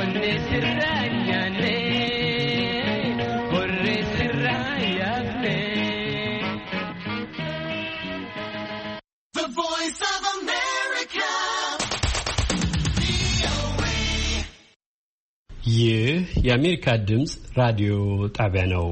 ይህ የአሜሪካ ድምጽ ራዲዮ ጣቢያ ነው።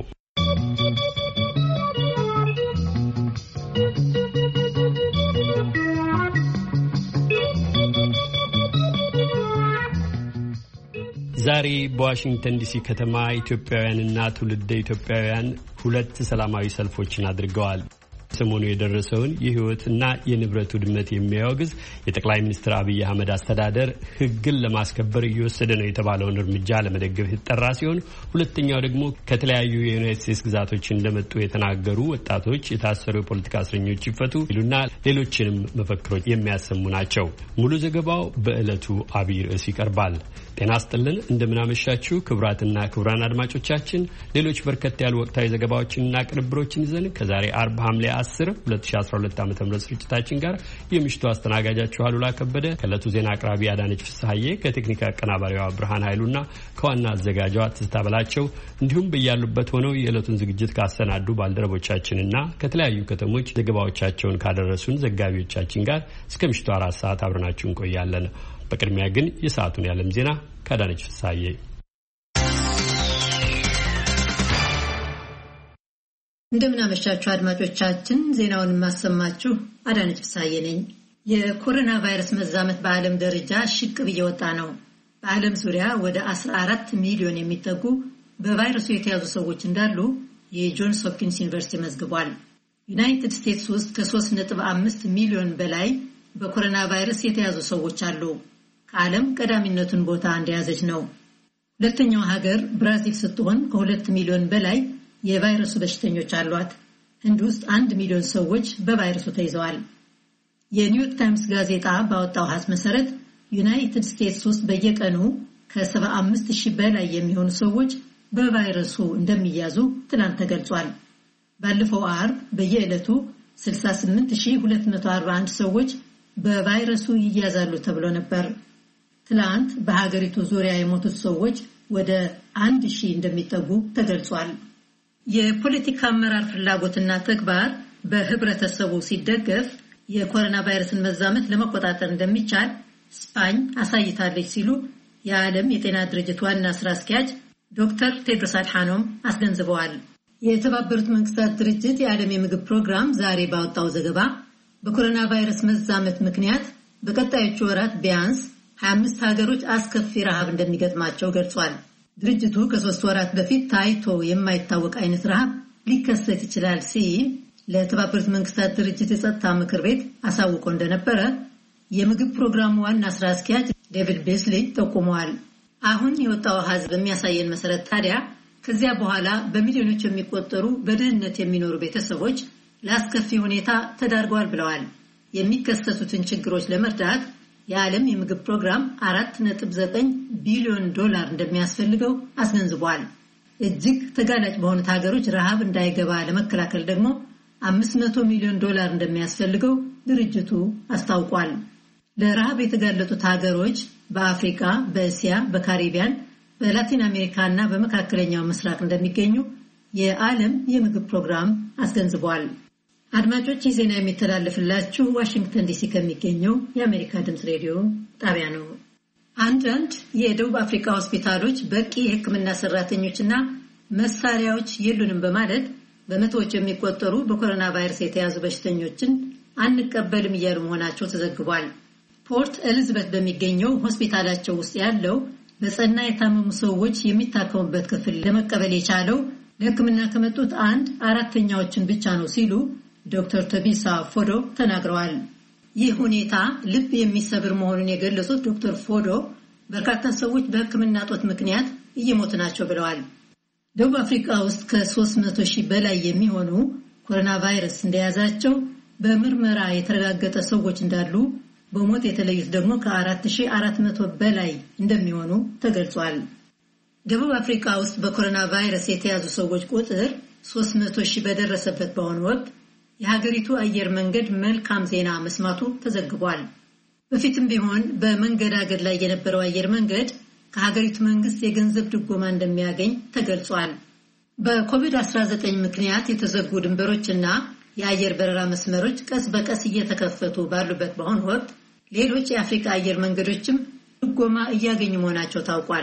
ዛሬ በዋሽንግተን ዲሲ ከተማ ኢትዮጵያውያንና ትውልደ ኢትዮጵያውያን ሁለት ሰላማዊ ሰልፎችን አድርገዋል። ሰሞኑ የደረሰውን የህይወትና የንብረት ውድመት የሚያወግዝ የጠቅላይ ሚኒስትር አብይ አህመድ አስተዳደር ህግን ለማስከበር እየወሰደ ነው የተባለውን እርምጃ ለመደገፍ የተጠራ ሲሆን ሁለተኛው ደግሞ ከተለያዩ የዩናይትድ ስቴትስ ግዛቶች እንደመጡ የተናገሩ ወጣቶች የታሰሩ የፖለቲካ እስረኞች ይፈቱ ይሉና ሌሎችንም መፈክሮች የሚያሰሙ ናቸው። ሙሉ ዘገባው በዕለቱ አብይ ርዕስ ይቀርባል። ጤና ይስጥልን፣ እንደምናመሻችሁ ክቡራትና ክቡራን አድማጮቻችን ሌሎች በርከት ያሉ ወቅታዊ ዘገባዎችንና ቅንብሮችን ይዘን ከዛሬ አርብ ሐምሌ 10 2012 ዓ.ም ስርጭታችን ጋር የምሽቱ አስተናጋጃችሁ አሉላ ከበደ ከዕለቱ ዜና አቅራቢ አዳነች ፍስሐዬ ከቴክኒክ አቀናባሪዋ ብርሃን ኃይሉና ከዋና አዘጋጇ ትዝታ በላቸው እንዲሁም በያሉበት ሆነው የዕለቱን ዝግጅት ካሰናዱ ባልደረቦቻችንና ከተለያዩ ከተሞች ዘገባዎቻቸውን ካደረሱን ዘጋቢዎቻችን ጋር እስከ ምሽቱ 4 ሰዓት አብረናችሁ እንቆያለን። በቅድሚያ ግን የሰዓቱን የዓለም ዜና ከአዳነች ፍስሐዬ። እንደምናመሻችሁ አድማጮቻችን፣ ዜናውን የማሰማችሁ አዳነች ፍስሐዬ ነኝ። የኮሮና ቫይረስ መዛመት በዓለም ደረጃ ሽቅብ እየወጣ ነው። በዓለም ዙሪያ ወደ 14 ሚሊዮን የሚጠጉ በቫይረሱ የተያዙ ሰዎች እንዳሉ የጆንስ ሆፕኪንስ ዩኒቨርሲቲ መዝግቧል። ዩናይትድ ስቴትስ ውስጥ ከ3.5 ሚሊዮን በላይ በኮሮና ቫይረስ የተያዙ ሰዎች አሉ። ከዓለም ቀዳሚነቱን ቦታ እንደያዘች ነው። ሁለተኛው ሀገር ብራዚል ስትሆን ከ2 ሚሊዮን በላይ የቫይረሱ በሽተኞች አሏት። ህንድ ውስጥ 1 ሚሊዮን ሰዎች በቫይረሱ ተይዘዋል። የኒውዮርክ ታይምስ ጋዜጣ ባወጣው ሐሳብ መሰረት ዩናይትድ ስቴትስ ውስጥ በየቀኑ ከ75,000 በላይ የሚሆኑ ሰዎች በቫይረሱ እንደሚያዙ ትናንት ተገልጿል። ባለፈው ዓርብ በየዕለቱ 68,241 ሰዎች በቫይረሱ ይያዛሉ ተብሎ ነበር። ትናንት በሀገሪቱ ዙሪያ የሞቱት ሰዎች ወደ 1,000 እንደሚጠጉ ተገልጿል። የፖለቲካ አመራር ፍላጎትና ተግባር በህብረተሰቡ ሲደገፍ የኮሮና ቫይረስን መዛመት ለመቆጣጠር እንደሚቻል ስፓኝ አሳይታለች ሲሉ የዓለም የጤና ድርጅት ዋና ስራ አስኪያጅ ዶክተር ቴድሮስ አድሓኖም አስገንዝበዋል። የተባበሩት መንግስታት ድርጅት የዓለም የምግብ ፕሮግራም ዛሬ ባወጣው ዘገባ በኮሮና ቫይረስ መዛመት ምክንያት በቀጣዮቹ ወራት ቢያንስ 25 ሀገሮች አስከፊ ረሃብ እንደሚገጥማቸው ገልጿል። ድርጅቱ ከ3 ወራት በፊት ታይቶ የማይታወቅ አይነት ረሃብ ሊከሰት ይችላል ሲል ለተባበሩት መንግስታት ድርጅት የጸጥታ ምክር ቤት አሳውቆ እንደነበረ የምግብ ፕሮግራሙ ዋና ስራ አስኪያጅ ዴቪድ ቤስሊ ጠቁመዋል። አሁን የወጣው አሃዝ በሚያሳየን መሰረት ታዲያ ከዚያ በኋላ በሚሊዮኖች የሚቆጠሩ በድህነት የሚኖሩ ቤተሰቦች ለአስከፊ ሁኔታ ተዳርገዋል ብለዋል። የሚከሰቱትን ችግሮች ለመርዳት የዓለም የምግብ ፕሮግራም $4.9 ቢሊዮን እንደሚያስፈልገው አስገንዝቧል። እጅግ ተጋላጭ በሆኑት ሀገሮች ረሃብ እንዳይገባ ለመከላከል ደግሞ $500 ሚሊዮን እንደሚያስፈልገው ድርጅቱ አስታውቋል። ለረሃብ የተጋለጡት ሀገሮች በአፍሪካ፣ በእስያ፣ በካሪቢያን፣ በላቲን አሜሪካ እና በመካከለኛው ምስራቅ እንደሚገኙ የዓለም የምግብ ፕሮግራም አስገንዝቧል። አድማጮች፣ ይህ ዜና የሚተላለፍላችሁ ዋሽንግተን ዲሲ ከሚገኘው የአሜሪካ ድምፅ ሬዲዮ ጣቢያ ነው። አንዳንድ የደቡብ አፍሪካ ሆስፒታሎች በቂ የሕክምና ሰራተኞችና መሳሪያዎች የሉንም በማለት በመቶዎች የሚቆጠሩ በኮሮና ቫይረስ የተያዙ በሽተኞችን አንቀበልም እያሉ መሆናቸው ተዘግቧል። ፖርት ኤሊዝቤት በሚገኘው ሆስፒታላቸው ውስጥ ያለው በጸና የታመሙ ሰዎች የሚታከሙበት ክፍል ለመቀበል የቻለው ለሕክምና ከመጡት 1/4ኛዎችን ብቻ ነው ሲሉ ዶክተር ተቢሳ ፎዶ ተናግረዋል። ይህ ሁኔታ ልብ የሚሰብር መሆኑን የገለጹት ዶክተር ፎዶ በርካታ ሰዎች በሕክምና እጦት ምክንያት እየሞቱ ናቸው ብለዋል። ደቡብ አፍሪካ ውስጥ ከ300,000 በላይ የሚሆኑ ኮሮና ቫይረስ እንደያዛቸው በምርመራ የተረጋገጠ ሰዎች እንዳሉ፣ በሞት የተለዩት ደግሞ ከ4,400 በላይ እንደሚሆኑ ተገልጿል። ደቡብ አፍሪካ ውስጥ በኮሮና ቫይረስ የተያዙ ሰዎች ቁጥር 300,000 በደረሰበት በአሁኑ ወቅት የሀገሪቱ አየር መንገድ መልካም ዜና መስማቱ ተዘግቧል። በፊትም ቢሆን በመንገዳገድ ላይ የነበረው አየር መንገድ ከሀገሪቱ መንግስት የገንዘብ ድጎማ እንደሚያገኝ ተገልጿል። በኮቪድ-19 ምክንያት የተዘጉ ድንበሮችና የአየር በረራ መስመሮች ቀስ በቀስ እየተከፈቱ ባሉበት በአሁኑ ወቅት ሌሎች የአፍሪካ አየር መንገዶችም ድጎማ እያገኙ መሆናቸው ታውቋል።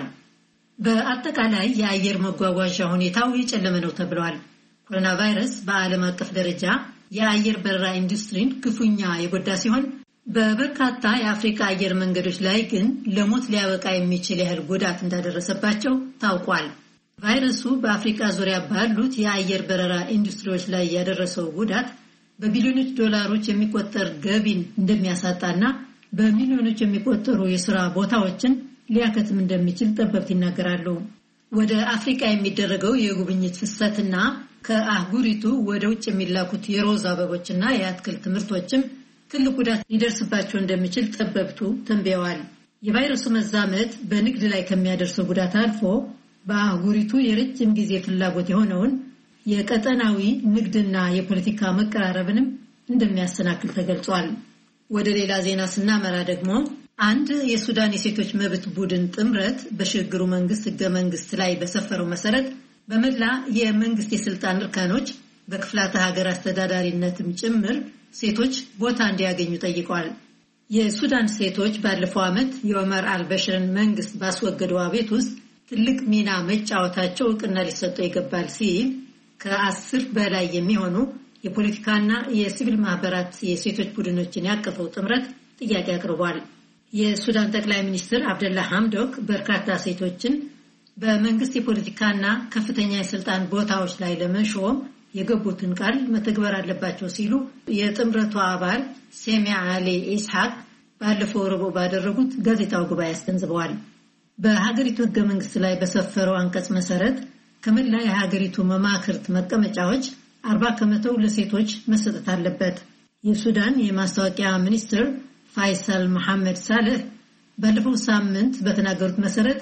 በአጠቃላይ የአየር መጓጓዣ ሁኔታው የጨለመ ነው ተብሏል። ኮሮና ቫይረስ በዓለም አቀፍ ደረጃ የአየር በረራ ኢንዱስትሪን ክፉኛ የጎዳ ሲሆን በበርካታ የአፍሪካ አየር መንገዶች ላይ ግን ለሞት ሊያበቃ የሚችል ያህል ጉዳት እንዳደረሰባቸው ታውቋል። ቫይረሱ በአፍሪካ ዙሪያ ባሉት የአየር በረራ ኢንዱስትሪዎች ላይ ያደረሰው ጉዳት በቢሊዮኖች ዶላሮች የሚቆጠር ገቢን እንደሚያሳጣና በሚሊዮኖች የሚቆጠሩ የሥራ ቦታዎችን ሊያከትም እንደሚችል ጠበብት ይናገራሉ። ወደ አፍሪካ የሚደረገው የጉብኝት ፍሰትና ከአህጉሪቱ ወደ ውጭ የሚላኩት የሮዝ አበቦችና የአትክልት ምርቶችም ትልቅ ጉዳት ሊደርስባቸው እንደሚችል ጠበብቱ ተንብየዋል። የቫይረሱ መዛመት በንግድ ላይ ከሚያደርሰው ጉዳት አልፎ በአህጉሪቱ የረጅም ጊዜ ፍላጎት የሆነውን የቀጠናዊ ንግድና የፖለቲካ መቀራረብንም እንደሚያሰናክል ተገልጿል። ወደ ሌላ ዜና ስናመራ ደግሞ አንድ የሱዳን የሴቶች መብት ቡድን ጥምረት በሽግግሩ መንግስት ህገ መንግስት ላይ በሰፈረው መሰረት በመላ የመንግስት የስልጣን እርከኖች በክፍላተ ሀገር አስተዳዳሪነትም ጭምር ሴቶች ቦታ እንዲያገኙ ጠይቀዋል። የሱዳን ሴቶች ባለፈው ዓመት የኦመር አልበሽርን መንግስት ባስወገደው ቤት ውስጥ ትልቅ ሚና መጫወታቸው እውቅና ሊሰጠው ይገባል ሲል ከ10 በላይ የሚሆኑ የፖለቲካና የሲቪል ማህበራት የሴቶች ቡድኖችን ያቀፈው ጥምረት ጥያቄ አቅርቧል። የሱዳን ጠቅላይ ሚኒስትር አብደላ ሐምዶክ በርካታ ሴቶችን በመንግስት የፖለቲካና ከፍተኛ የስልጣን ቦታዎች ላይ ለመሾም የገቡትን ቃል መተግበር አለባቸው ሲሉ የጥምረቱ አባል ሴሚያ አሊ ኢስሐቅ ባለፈው ረቡዕ ባደረጉት ጋዜጣዊ ጉባኤ አስገንዝበዋል። በሀገሪቱ ህገ መንግስት ላይ በሰፈረው አንቀጽ መሰረት ከመላ የሀገሪቱ መማክርት መቀመጫዎች 40% ለሴቶች መሰጠት አለበት። የሱዳን የማስታወቂያ ሚኒስትር ፋይሳል መሐመድ ሳልህ ባለፈው ሳምንት በተናገሩት መሰረት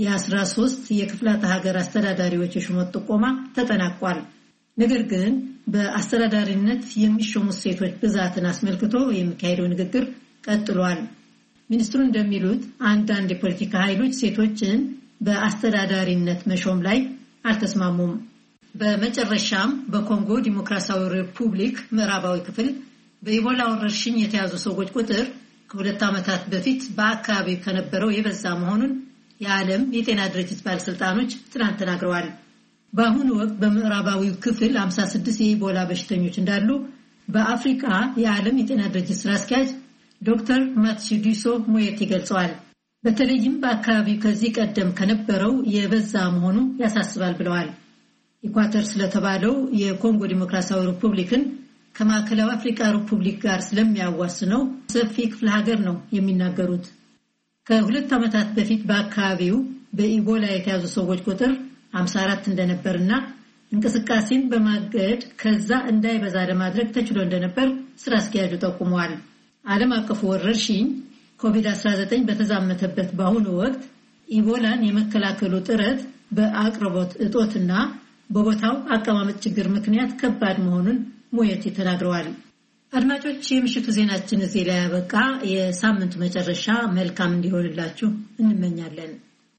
የ13 የክፍላተ ሀገር አስተዳዳሪዎች የሹመት ጥቆማ ተጠናቋል። ነገር ግን በአስተዳዳሪነት የሚሾሙት ሴቶች ብዛትን አስመልክቶ የሚካሄደው ንግግር ቀጥሏል። ሚኒስትሩ እንደሚሉት አንዳንድ የፖለቲካ ኃይሎች ሴቶችን በአስተዳዳሪነት መሾም ላይ አልተስማሙም። በመጨረሻም በኮንጎ ዲሞክራሲያዊ ሪፑብሊክ ምዕራባዊ ክፍል በኢቦላ ወረርሽኝ የተያዙ ሰዎች ቁጥር ከ2 ዓመታት በፊት በአካባቢው ከነበረው የበዛ መሆኑን የዓለም የጤና ድርጅት ባለስልጣኖች ትናንት ተናግረዋል። በአሁኑ ወቅት በምዕራባዊው ክፍል 56 የኢቦላ በሽተኞች እንዳሉ በአፍሪካ የዓለም የጤና ድርጅት ስራ አስኪያጅ ዶክተር ማትሺዲሶ ሞየቲ ገልጸዋል። በተለይም በአካባቢው ከዚህ ቀደም ከነበረው የበዛ መሆኑ ያሳስባል ብለዋል። ኢኳተር ስለተባለው የኮንጎ ዲሞክራሲያዊ ሪፑብሊክን ከማዕከላዊ አፍሪካ ሪፑብሊክ ጋር ስለሚያዋስነው ሰፊ ክፍለ ሀገር ነው የሚናገሩት። ከ2 ዓመታት በፊት በአካባቢው በኢቦላ የተያዙ ሰዎች ቁጥር 54 እንደነበርና እንቅስቃሴን በማገድ ከዛ እንዳይበዛ ለማድረግ ተችሎ እንደነበር ስራ አስኪያጁ ጠቁመዋል። ዓለም አቀፉ ወረርሽኝ ኮቪድ-19 በተዛመተበት በአሁኑ ወቅት ኢቦላን የመከላከሉ ጥረት በአቅርቦት እጦትና በቦታው አቀማመጥ ችግር ምክንያት ከባድ መሆኑን ሞየቲ ተናግረዋል። አድማጮች፣ የምሽቱ ዜናችን እዚህ ላይ ያበቃ። የሳምንቱ መጨረሻ መልካም እንዲሆንላችሁ እንመኛለን።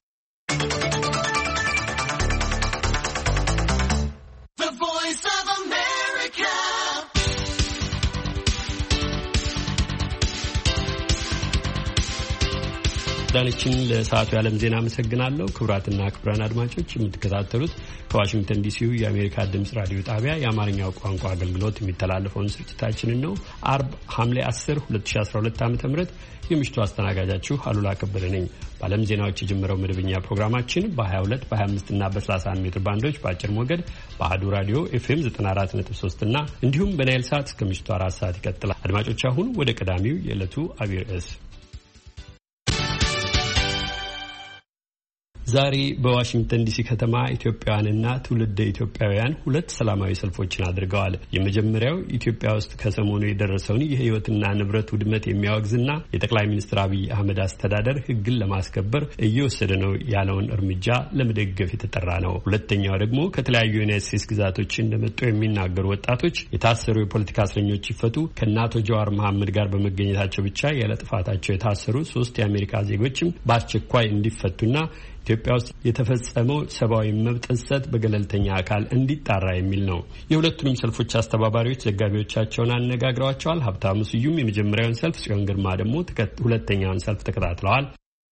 ዳንችን ለሰዓቱ የዓለም ዜና አመሰግናለሁ። ክቡራትና ክቡራን አድማጮች የምትከታተሉት ከዋሽንግተን ዲሲው የአሜሪካ ድምፅ ራዲዮ ጣቢያ የአማርኛው ቋንቋ አገልግሎት የሚተላለፈውን ስርጭታችንን ነው። አርብ ሐምሌ 10 2012 ዓ.ም የምሽቱ አስተናጋጃችሁ አሉላ ከበደ ነኝ። በዓለም ዜናዎች የጀመረው መደበኛ ፕሮግራማችን በ22 በ25 እና በ31 ሜትር ባንዶች በአጭር ሞገድ በአህዱ ራዲዮ ኤፍኤም 94.3 እና እንዲሁም በናይል ሳት እስከ ምሽቱ 4 ሰዓት ይቀጥላል። አድማጮች አሁን ወደ ቀዳሚው የዕለቱ አብይ ርዕስ ዛሬ በዋሽንግተን ዲሲ ከተማ ኢትዮጵያውያንና ትውልደ ኢትዮጵያውያን ሁለት ሰላማዊ ሰልፎችን አድርገዋል። የመጀመሪያው ኢትዮጵያ ውስጥ ከሰሞኑ የደረሰውን የሕይወትና ንብረት ውድመት የሚያወግዝና የጠቅላይ ሚኒስትር አብይ አህመድ አስተዳደር ሕግን ለማስከበር እየወሰደ ነው ያለውን እርምጃ ለመደገፍ የተጠራ ነው። ሁለተኛው ደግሞ ከተለያዩ ዩናይትድ ስቴትስ ግዛቶች እንደመጡ የሚናገሩ ወጣቶች የታሰሩ የፖለቲካ እስረኞች ይፈቱ፣ ከአቶ ጀዋር መሐመድ ጋር በመገኘታቸው ብቻ ያለ ጥፋታቸው የታሰሩ 3 የአሜሪካ ዜጎችም በአስቸኳይ እንዲፈቱና ኢትዮጵያ ውስጥ የተፈጸመው ሰብአዊ መብት ጥሰት በገለልተኛ አካል እንዲጣራ የሚል ነው። የሁለቱንም ሰልፎች አስተባባሪዎች ዘጋቢዎቻቸውን አነጋግረዋቸዋል። ሀብታሙ ስዩም የመጀመሪያውን ሰልፍ፣ ጽዮን ግርማ ደግሞ ሁለተኛውን ሰልፍ ተከታትለዋል።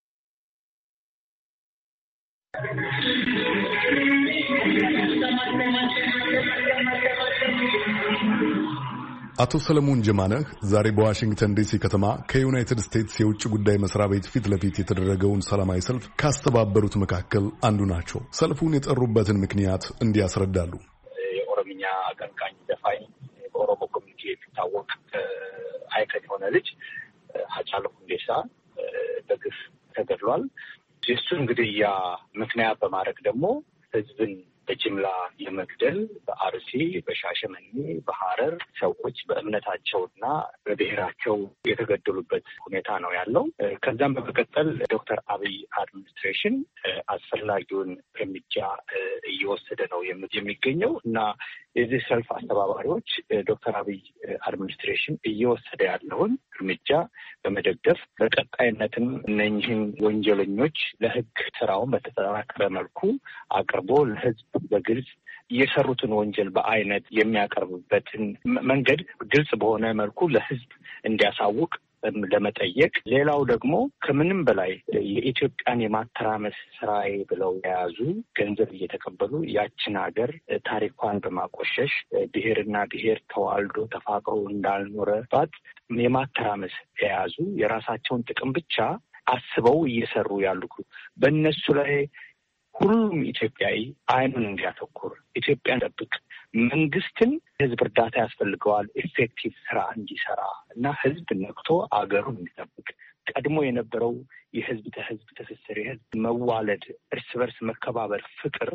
አቶ ሰለሞን ጀማነህ ዛሬ በዋሽንግተን ዲሲ ከተማ ከዩናይትድ ስቴትስ የውጭ ጉዳይ መስሪያ ቤት ፊት ለፊት የተደረገውን ሰላማዊ ሰልፍ ካስተባበሩት መካከል አንዱ ናቸው። ሰልፉን የጠሩበትን ምክንያት እንዲያስረዳሉ። የኦሮምኛ አቀንቃኝ ዘፋኝ በኦሮሞ ኮሚኒቲ የሚታወቅ አይከን የሆነ ልጅ ሃጫሉ ሁንዴሳ በግፍ ተገድሏል። የእሱን ግድያ ምክንያት በማድረግ ደግሞ ህዝብን በጅምላ የመግደል በአርሲ፣ በሻሸመኔ፣ በሐረር ሰዎች በእምነታቸውና በብሔራቸው የተገደሉበት ሁኔታ ነው ያለው። ከዛም በመቀጠል ዶክተር አብይ አድሚኒስትሬሽን አስፈላጊውን እርምጃ እየወሰደ ነው የሚገኘው እና የዚህ ሰልፍ አስተባባሪዎች ዶክተር አብይ አድሚኒስትሬሽን እየወሰደ ያለውን እርምጃ በመደገፍ በቀጣይነትም እነኝህን ወንጀለኞች ለሕግ ስራውን በተጠናከረ መልኩ አቅርቦ ለሕዝብ በግልጽ የሰሩትን ወንጀል በአይነት የሚያቀርብበትን መንገድ ግልጽ በሆነ መልኩ ለሕዝብ እንዲያሳውቅ ለመጠየቅ፣ ሌላው ደግሞ ከምንም በላይ የኢትዮጵያን የማተራመስ ስራዬ ብለው የያዙ ገንዘብ እየተቀበሉ ያችን ሀገር ታሪኳን በማቆሸሽ ብሔርና ብሔር ተዋልዶ ተፋቅሮ እንዳልኖረባት የማተራመስ የያዙ የራሳቸውን ጥቅም ብቻ አስበው እየሰሩ ያሉ በእነሱ ላይ ሁሉም ኢትዮጵያዊ አይኑን እንዲያተኩር፣ ኢትዮጵያን ጠብቅ፣ መንግስትን ህዝብ እርዳታ ያስፈልገዋል ኢፌክቲቭ ስራ እንዲሰራ እና ህዝብ ነቅቶ አገሩን እንዲጠብቅ ቀድሞ የነበረው የህዝብ ተህዝብ ትስስር፣ የህዝብ መዋለድ፣ እርስ በርስ መከባበር፣ ፍቅር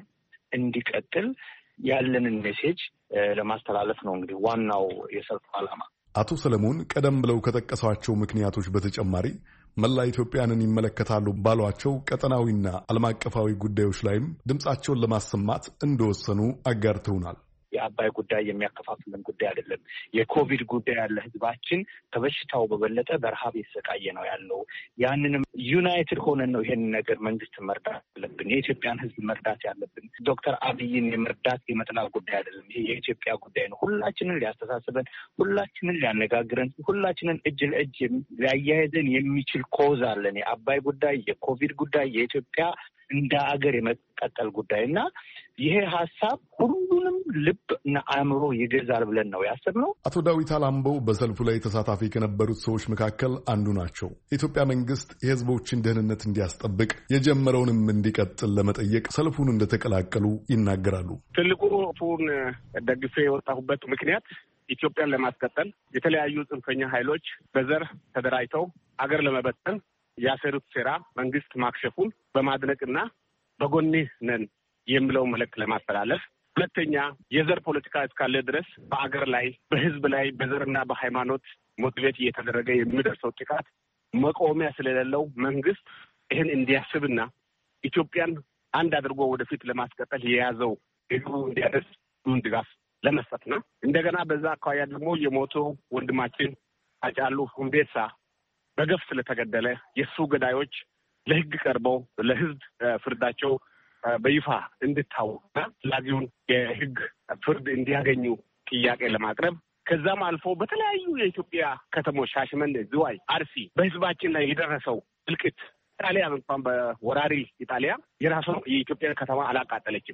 እንዲቀጥል ያለንን ሜሴጅ ለማስተላለፍ ነው እንግዲህ ዋናው የሰልፉ ዓላማ። አቶ ሰለሞን ቀደም ብለው ከጠቀሷቸው ምክንያቶች በተጨማሪ መላ ኢትዮጵያንን ይመለከታሉ ባሏቸው ቀጠናዊና ዓለም አቀፋዊ ጉዳዮች ላይም ድምጻቸውን ለማሰማት እንደወሰኑ አጋርተውናል። የአባይ ጉዳይ የሚያከፋፍለን ጉዳይ አይደለም። የኮቪድ ጉዳይ ያለ ህዝባችን ከበሽታው በበለጠ በረሃብ የተሰቃየ ነው ያለው። ያንንም ዩናይትድ ሆነን ነው ይሄን ነገር መንግስትን መርዳት ያለብን፣ የኢትዮጵያን ህዝብ መርዳት ያለብን። ዶክተር አብይን የመርዳት የመጥላት ጉዳይ አይደለም። ይሄ የኢትዮጵያ ጉዳይ ነው። ሁላችንን ሊያስተሳስበን፣ ሁላችንን ሊያነጋግረን፣ ሁላችንን እጅ ለእጅ ሊያያይዘን የሚችል ኮዝ አለን። የአባይ ጉዳይ፣ የኮቪድ ጉዳይ፣ የኢትዮጵያ እንደ አገር የመቀጠል ጉዳይ እና ይሄ ሀሳብ ሁሉንም ልብ እና አእምሮ ይገዛል ብለን ነው ያሰብነው። አቶ ዳዊት አላምበው በሰልፉ ላይ ተሳታፊ ከነበሩት ሰዎች መካከል አንዱ ናቸው። የኢትዮጵያ መንግስት የህዝቦችን ደህንነት እንዲያስጠብቅ የጀመረውንም እንዲቀጥል ለመጠየቅ ሰልፉን እንደተቀላቀሉ ይናገራሉ። ትልቁ ፉን ደግፌ የወጣሁበት ምክንያት ኢትዮጵያን ለማስቀጠል የተለያዩ ጽንፈኛ ኃይሎች በዘር ተደራጅተው አገር ለመበተን ያሰሩት ሴራ መንግስት ማክሸፉን በማድነቅና በጎኔ ነን የሚለው መልእክት ለማስተላለፍ፣ ሁለተኛ የዘር ፖለቲካ እስካለ ድረስ በአገር ላይ በህዝብ ላይ በዘርና በሃይማኖት ሞቲቬት እየተደረገ የሚደርሰው ጥቃት መቆሚያ ስለሌለው መንግስት ይህን እንዲያስብና ኢትዮጵያን አንድ አድርጎ ወደፊት ለማስቀጠል የያዘው ግቡ እንዲያደርስ ድጋፍ ለመስጠት ነው። እንደገና በዛ አካባቢ ደግሞ የሞተው ወንድማችን ሃጫሉ ሁንዴሳ በገፍ ስለተገደለ የሱ ገዳዮች ለህግ ቀርበው ለህዝብ ፍርዳቸው በይፋ እንድታወቅና ላዚውን የህግ ፍርድ እንዲያገኙ ጥያቄ ለማቅረብ ከዛም አልፎ በተለያዩ የኢትዮጵያ ከተሞች ሻሸመኔ፣ ዝዋይ፣ አርሲ በህዝባችን ላይ የደረሰው እልቂት ጣሊያን እንኳን በወራሪ ኢጣሊያ የራሷ የኢትዮጵያ ከተማ አላቃጠለችም።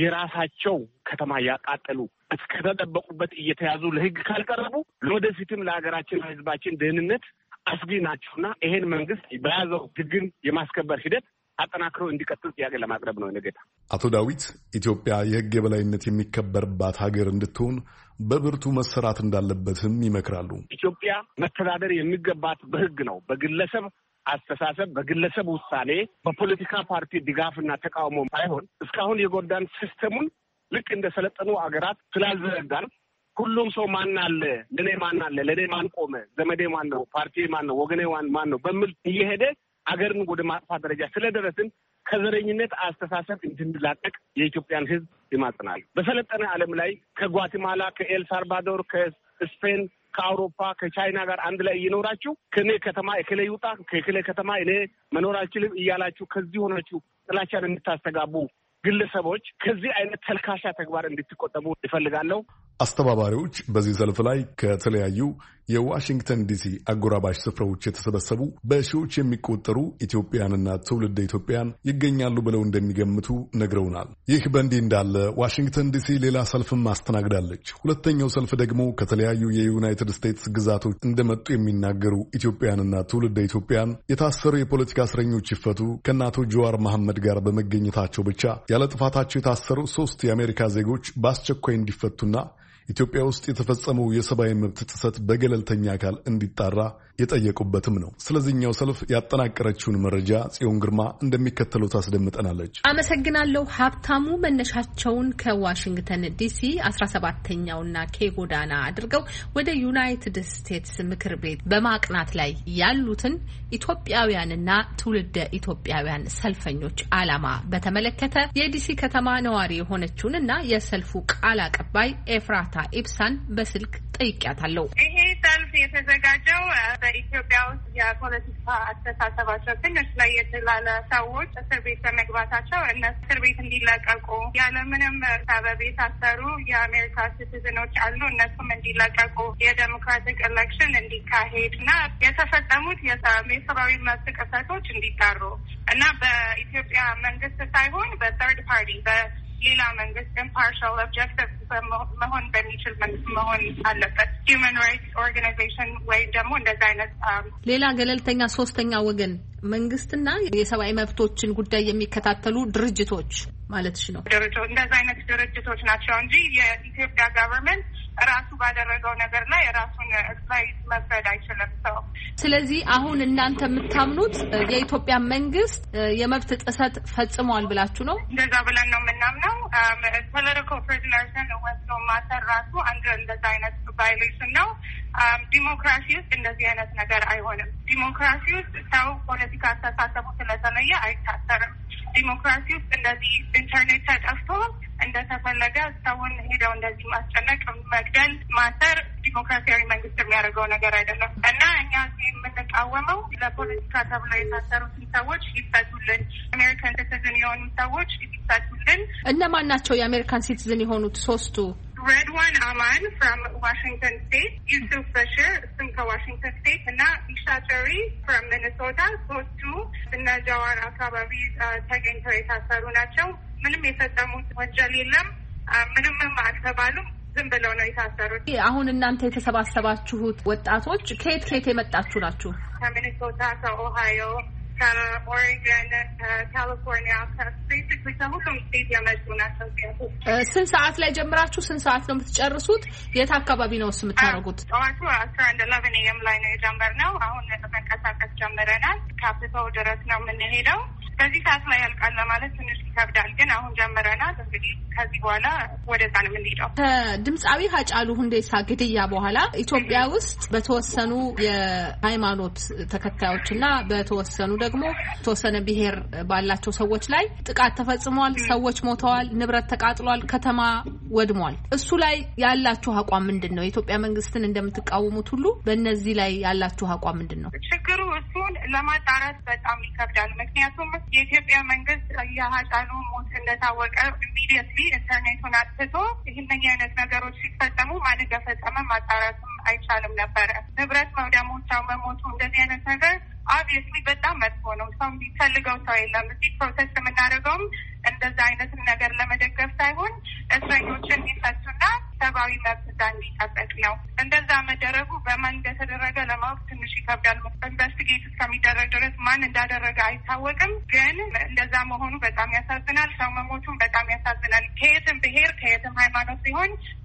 የራሳቸው ከተማ ያቃጠሉ እስከተጠበቁበት እየተያዙ ለህግ ካልቀረቡ ለወደፊትም ለሀገራችን ለህዝባችን ደህንነት አስጊ ናቸውና ይሄን መንግስት በያዘው ህግን የማስከበር ሂደት አጠናክሮ እንዲቀጥል ጥያቄ ለማቅረብ ነው። ነገታ አቶ ዳዊት ኢትዮጵያ የህግ የበላይነት የሚከበርባት ሀገር እንድትሆን በብርቱ መሰራት እንዳለበትም ይመክራሉ። ኢትዮጵያ መተዳደር የሚገባት በህግ ነው። በግለሰብ አስተሳሰብ በግለሰብ ውሳኔ በፖለቲካ ፓርቲ ድጋፍና ተቃውሞ ሳይሆን እስካሁን የጎዳን ሲስተሙን ልክ እንደ ሰለጠኑ አገራት ስላልዘረጋን ሁሉም ሰው ማን አለ ለኔ ማን ቆመ ዘመዴ ማን ነው ፓርቲ ማን ነው ወገኔ ማን ነው በሚል እየሄደ አገርን ወደ ማጥፋት ደረጃ ስለደረስን ከዘረኝነት አስተሳሰብ እንድንላቀቅ የኢትዮጵያን ሕዝብ ይማጽናል። በሰለጠነ ዓለም ላይ ከጓቲማላ ከኤል ሳልቫዶር ከስፔን ከአውሮፓ ከቻይና ጋር አንድ ላይ እየኖራችሁ ከኔ ከተማ እከሌ ይውጣ ከእከሌ ከተማ እኔ መኖር አልችልም እያላችሁ ከዚህ ሆናችሁ ጥላቻን እንድታስተጋቡ ግለሰቦች ከዚህ አይነት ተልካሻ ተግባር እንድትቆጠቡ ይፈልጋለሁ። አስተባባሪዎች በዚህ ሰልፍ ላይ ከተለያዩ የዋሽንግተን ዲሲ አጎራባሽ ስፍራዎች የተሰበሰቡ በሺዎች የሚቆጠሩ ኢትዮጵያንና ትውልደ ኢትዮጵያን ይገኛሉ ብለው እንደሚገምቱ ነግረውናል። ይህ በእንዲህ እንዳለ ዋሽንግተን ዲሲ ሌላ ሰልፍም አስተናግዳለች። ሁለተኛው ሰልፍ ደግሞ ከተለያዩ የዩናይትድ ስቴትስ ግዛቶች እንደመጡ የሚናገሩ ኢትዮጵያንና ትውልደ ኢትዮጵያን የታሰሩ የፖለቲካ እስረኞች ይፈቱ፣ ከእነ አቶ ጀዋር መሐመድ ጋር በመገኘታቸው ብቻ ያለ ጥፋታቸው የታሰሩ 3 የአሜሪካ ዜጎች በአስቸኳይ እንዲፈቱና ኢትዮጵያ ውስጥ የተፈጸመው የሰብአዊ መብት ጥሰት በገለልተኛ አካል እንዲጣራ የጠየቁበትም ነው። ስለዚህኛው ሰልፍ ያጠናቀረችውን መረጃ ጽዮን ግርማ እንደሚከተለው ታስደምጠናለች። አመሰግናለሁ ሀብታሙ። መነሻቸውን ከዋሽንግተን ዲሲ 17ኛውና ኬ ጎዳና አድርገው ወደ ዩናይትድ ስቴትስ ምክር ቤት በማቅናት ላይ ያሉትን ኢትዮጵያውያንና ትውልደ ኢትዮጵያውያን ሰልፈኞች ዓላማ በተመለከተ የዲሲ ከተማ ነዋሪ የሆነችውንና የሰልፉ ቃል አቀባይ ኤፍራታ ኢብሳን በስልክ ጠይቄያታለሁ። ይሄ ሰልፍ የተዘጋጀው በኢትዮጵያ ውስጥ የፖለቲካ አስተሳሰባቸው ትንሽ ለየት ላለ ሰዎች እስር ቤት በመግባታቸው እነሱ እስር ቤት እንዲለቀቁ ያለምንም ሰበብ የታሰሩ የአሜሪካ ሲቲዝኖች አሉ። እነሱም እንዲለቀቁ የዴሞክራቲክ ኤሌክሽን እንዲካሄድ እና የተፈጸሙት የሰብአዊ መብት ጥሰቶች እንዲጣሩ እና በኢትዮጵያ መንግስት ሳይሆን በተርድ ፓርቲ ሌላ መንግስት ኢምፓርሻል ኦብጀክቲቭ መሆን በሚችል መንግስት መሆን አለበት። ሂውማን ራይትስ ኦርጋናይዜሽን ወይም ደግሞ እንደዛ አይነት ሌላ ገለልተኛ ሶስተኛ ወገን መንግስትና የሰብአዊ መብቶችን ጉዳይ የሚከታተሉ ድርጅቶች ማለትሽ ነው። እንደዛ አይነት ድርጅቶች ናቸው እንጂ የኢትዮጵያ ገቨርንመንት ራሱ ባደረገው ነገር ላይ ራሱን ላይ መፍረድ አይችልም ሰው። ስለዚህ አሁን እናንተ የምታምኑት የኢትዮጵያ መንግስት የመብት ጥሰት ፈጽሟል ብላችሁ ነው? እንደዛ ብለን ነው የምናምነው። ፖለቲካል ፕሪዝነርስን ወስዶ ማሰር ራሱ አንድ እንደዛ አይነት ቫዮሌሽን ነው። ዲሞክራሲ ውስጥ እንደዚህ አይነት ነገር አይሆንም። ዲሞክራሲ ውስጥ ሰው ፖለቲካ አስተሳሰቡ ስለተለየ አይታሰርም። ዲሞክራሲ ውስጥ እንደዚህ ኢንተርኔት ተጠፍቶ እንደተፈለገ ሰውን ሄደው እንደዚህ ማስጨነቅ፣ መግደል፣ ማሰር ዲሞክራሲያዊ መንግስት የሚያደርገው ነገር አይደለም እና እኛ የምንቃወመው ለፖለቲካ ተብለው የታሰሩትን ሰዎች ይፈቱልን፣ አሜሪካን ሲቲዝን የሆኑ ሰዎች ይፈቱልን። እነማን ናቸው የአሜሪካን ሲቲዝን የሆኑት ሶስቱ? Redwan Aman from Washington State, Yusuf Bashir from Washington State, and Isha Tari from Minnesota. Those two, እነ ጀዋር አካባቢ ተገኝተው የታሰሩ ናቸው። ምንም የፈጸሙት ወንጀል የለም። ምንም አልተባሉም። ዝም ብለው ነው የታሰሩት። አሁን እናንተ የተሰባሰባችሁት ወጣቶች ከየት የመጣችሁ ናችሁ? ከሚኒሶታ፣ ከኦሃዮ፣ ከኦሬገን፣ ካሊፎርኒያ ቤሲክሊ ከሁሉም ስቴት የመጡ ናቸው። ስንት ሰዓት ላይ ጀምራችሁ ስንት ሰዓት ነው የምትጨርሱት? የት አካባቢ ነው የምታደርጉት? ጠዋቱ 11 AM ላይ ነው የጀመርነው። አሁን መንቀሳቀስ ጀምረናል። ካፒታል ድረስ ነው የምንሄደው። በዚህ ሰዓት ላይ ያልቃል ለማለት ትንሽ ይከብዳል፣ ግን አሁን ጀምረናል። እንግዲህ ከዚህ በኋላ ወደዛ ነው የምንሄደው። ከድምፃዊ ሃጫሉ ሁንዴሳ ግድያ በኋላ ኢትዮጵያ ውስጥ በተወሰኑ የሃይማኖት ተከታዮችና በተወሰኑ ደግሞ የተወሰነ ብሔር ባላቸው ሰዎች ላይ ጥቃት ተፈጽሟል። ሰዎች ሞተዋል፣ ንብረት ተቃጥሏል፣ ከተማ ወድሟል። እሱ ላይ ያላችሁ አቋም ምንድን ነው? የኢትዮጵያ መንግስትን እንደምትቃወሙት ሁሉ በእነዚህ ላይ ያላችሁ አቋም ምንድን ነው? ችግሩ እሱን ለማጣራት በጣም ይከብዳል። ምክንያቱም የኢትዮጵያ መንግስት የሃጫሉ ሞት እንደታወቀ ኢሚዲየትሊ ኢንተርኔቱን አጥፍቶ ይህን አይነት ነገሮች ሲፈጸሙ ማን እንደፈጸመ ማጣራትም አይቻልም ነበረ። ንብረት መውደሙ፣ ሰው መሞቱ፣ እንደዚህ አይነት ነገር ኦብቪየስሊ በጣም መጥፎ ነው። ሰው የሚፈልገው ሰው የለም። እዚህ ፕሮቴስት የምናደርገውም እንደዛ አይነትን ነገር ለመደገፍ ሳይሆን እስረኞችን እንዲፈቱና ሰብአዊ መብት እንዲጠበቅ ነው። እንደዛ መደረጉ በማን እንደተደረገ ለማወቅ ትንሽ ይከብዳል። ኢንቨስቲጌት እስከሚደረግ ድረስ ማን እንዳደረገ አይታወቅም። ግን እንደዛ መሆኑ በጣም ያሳዝናል። ሰው መሞቱን በጣም ያሳዝናል። ከየትም ብሔር ከየትም ሃይማኖት ሲሆን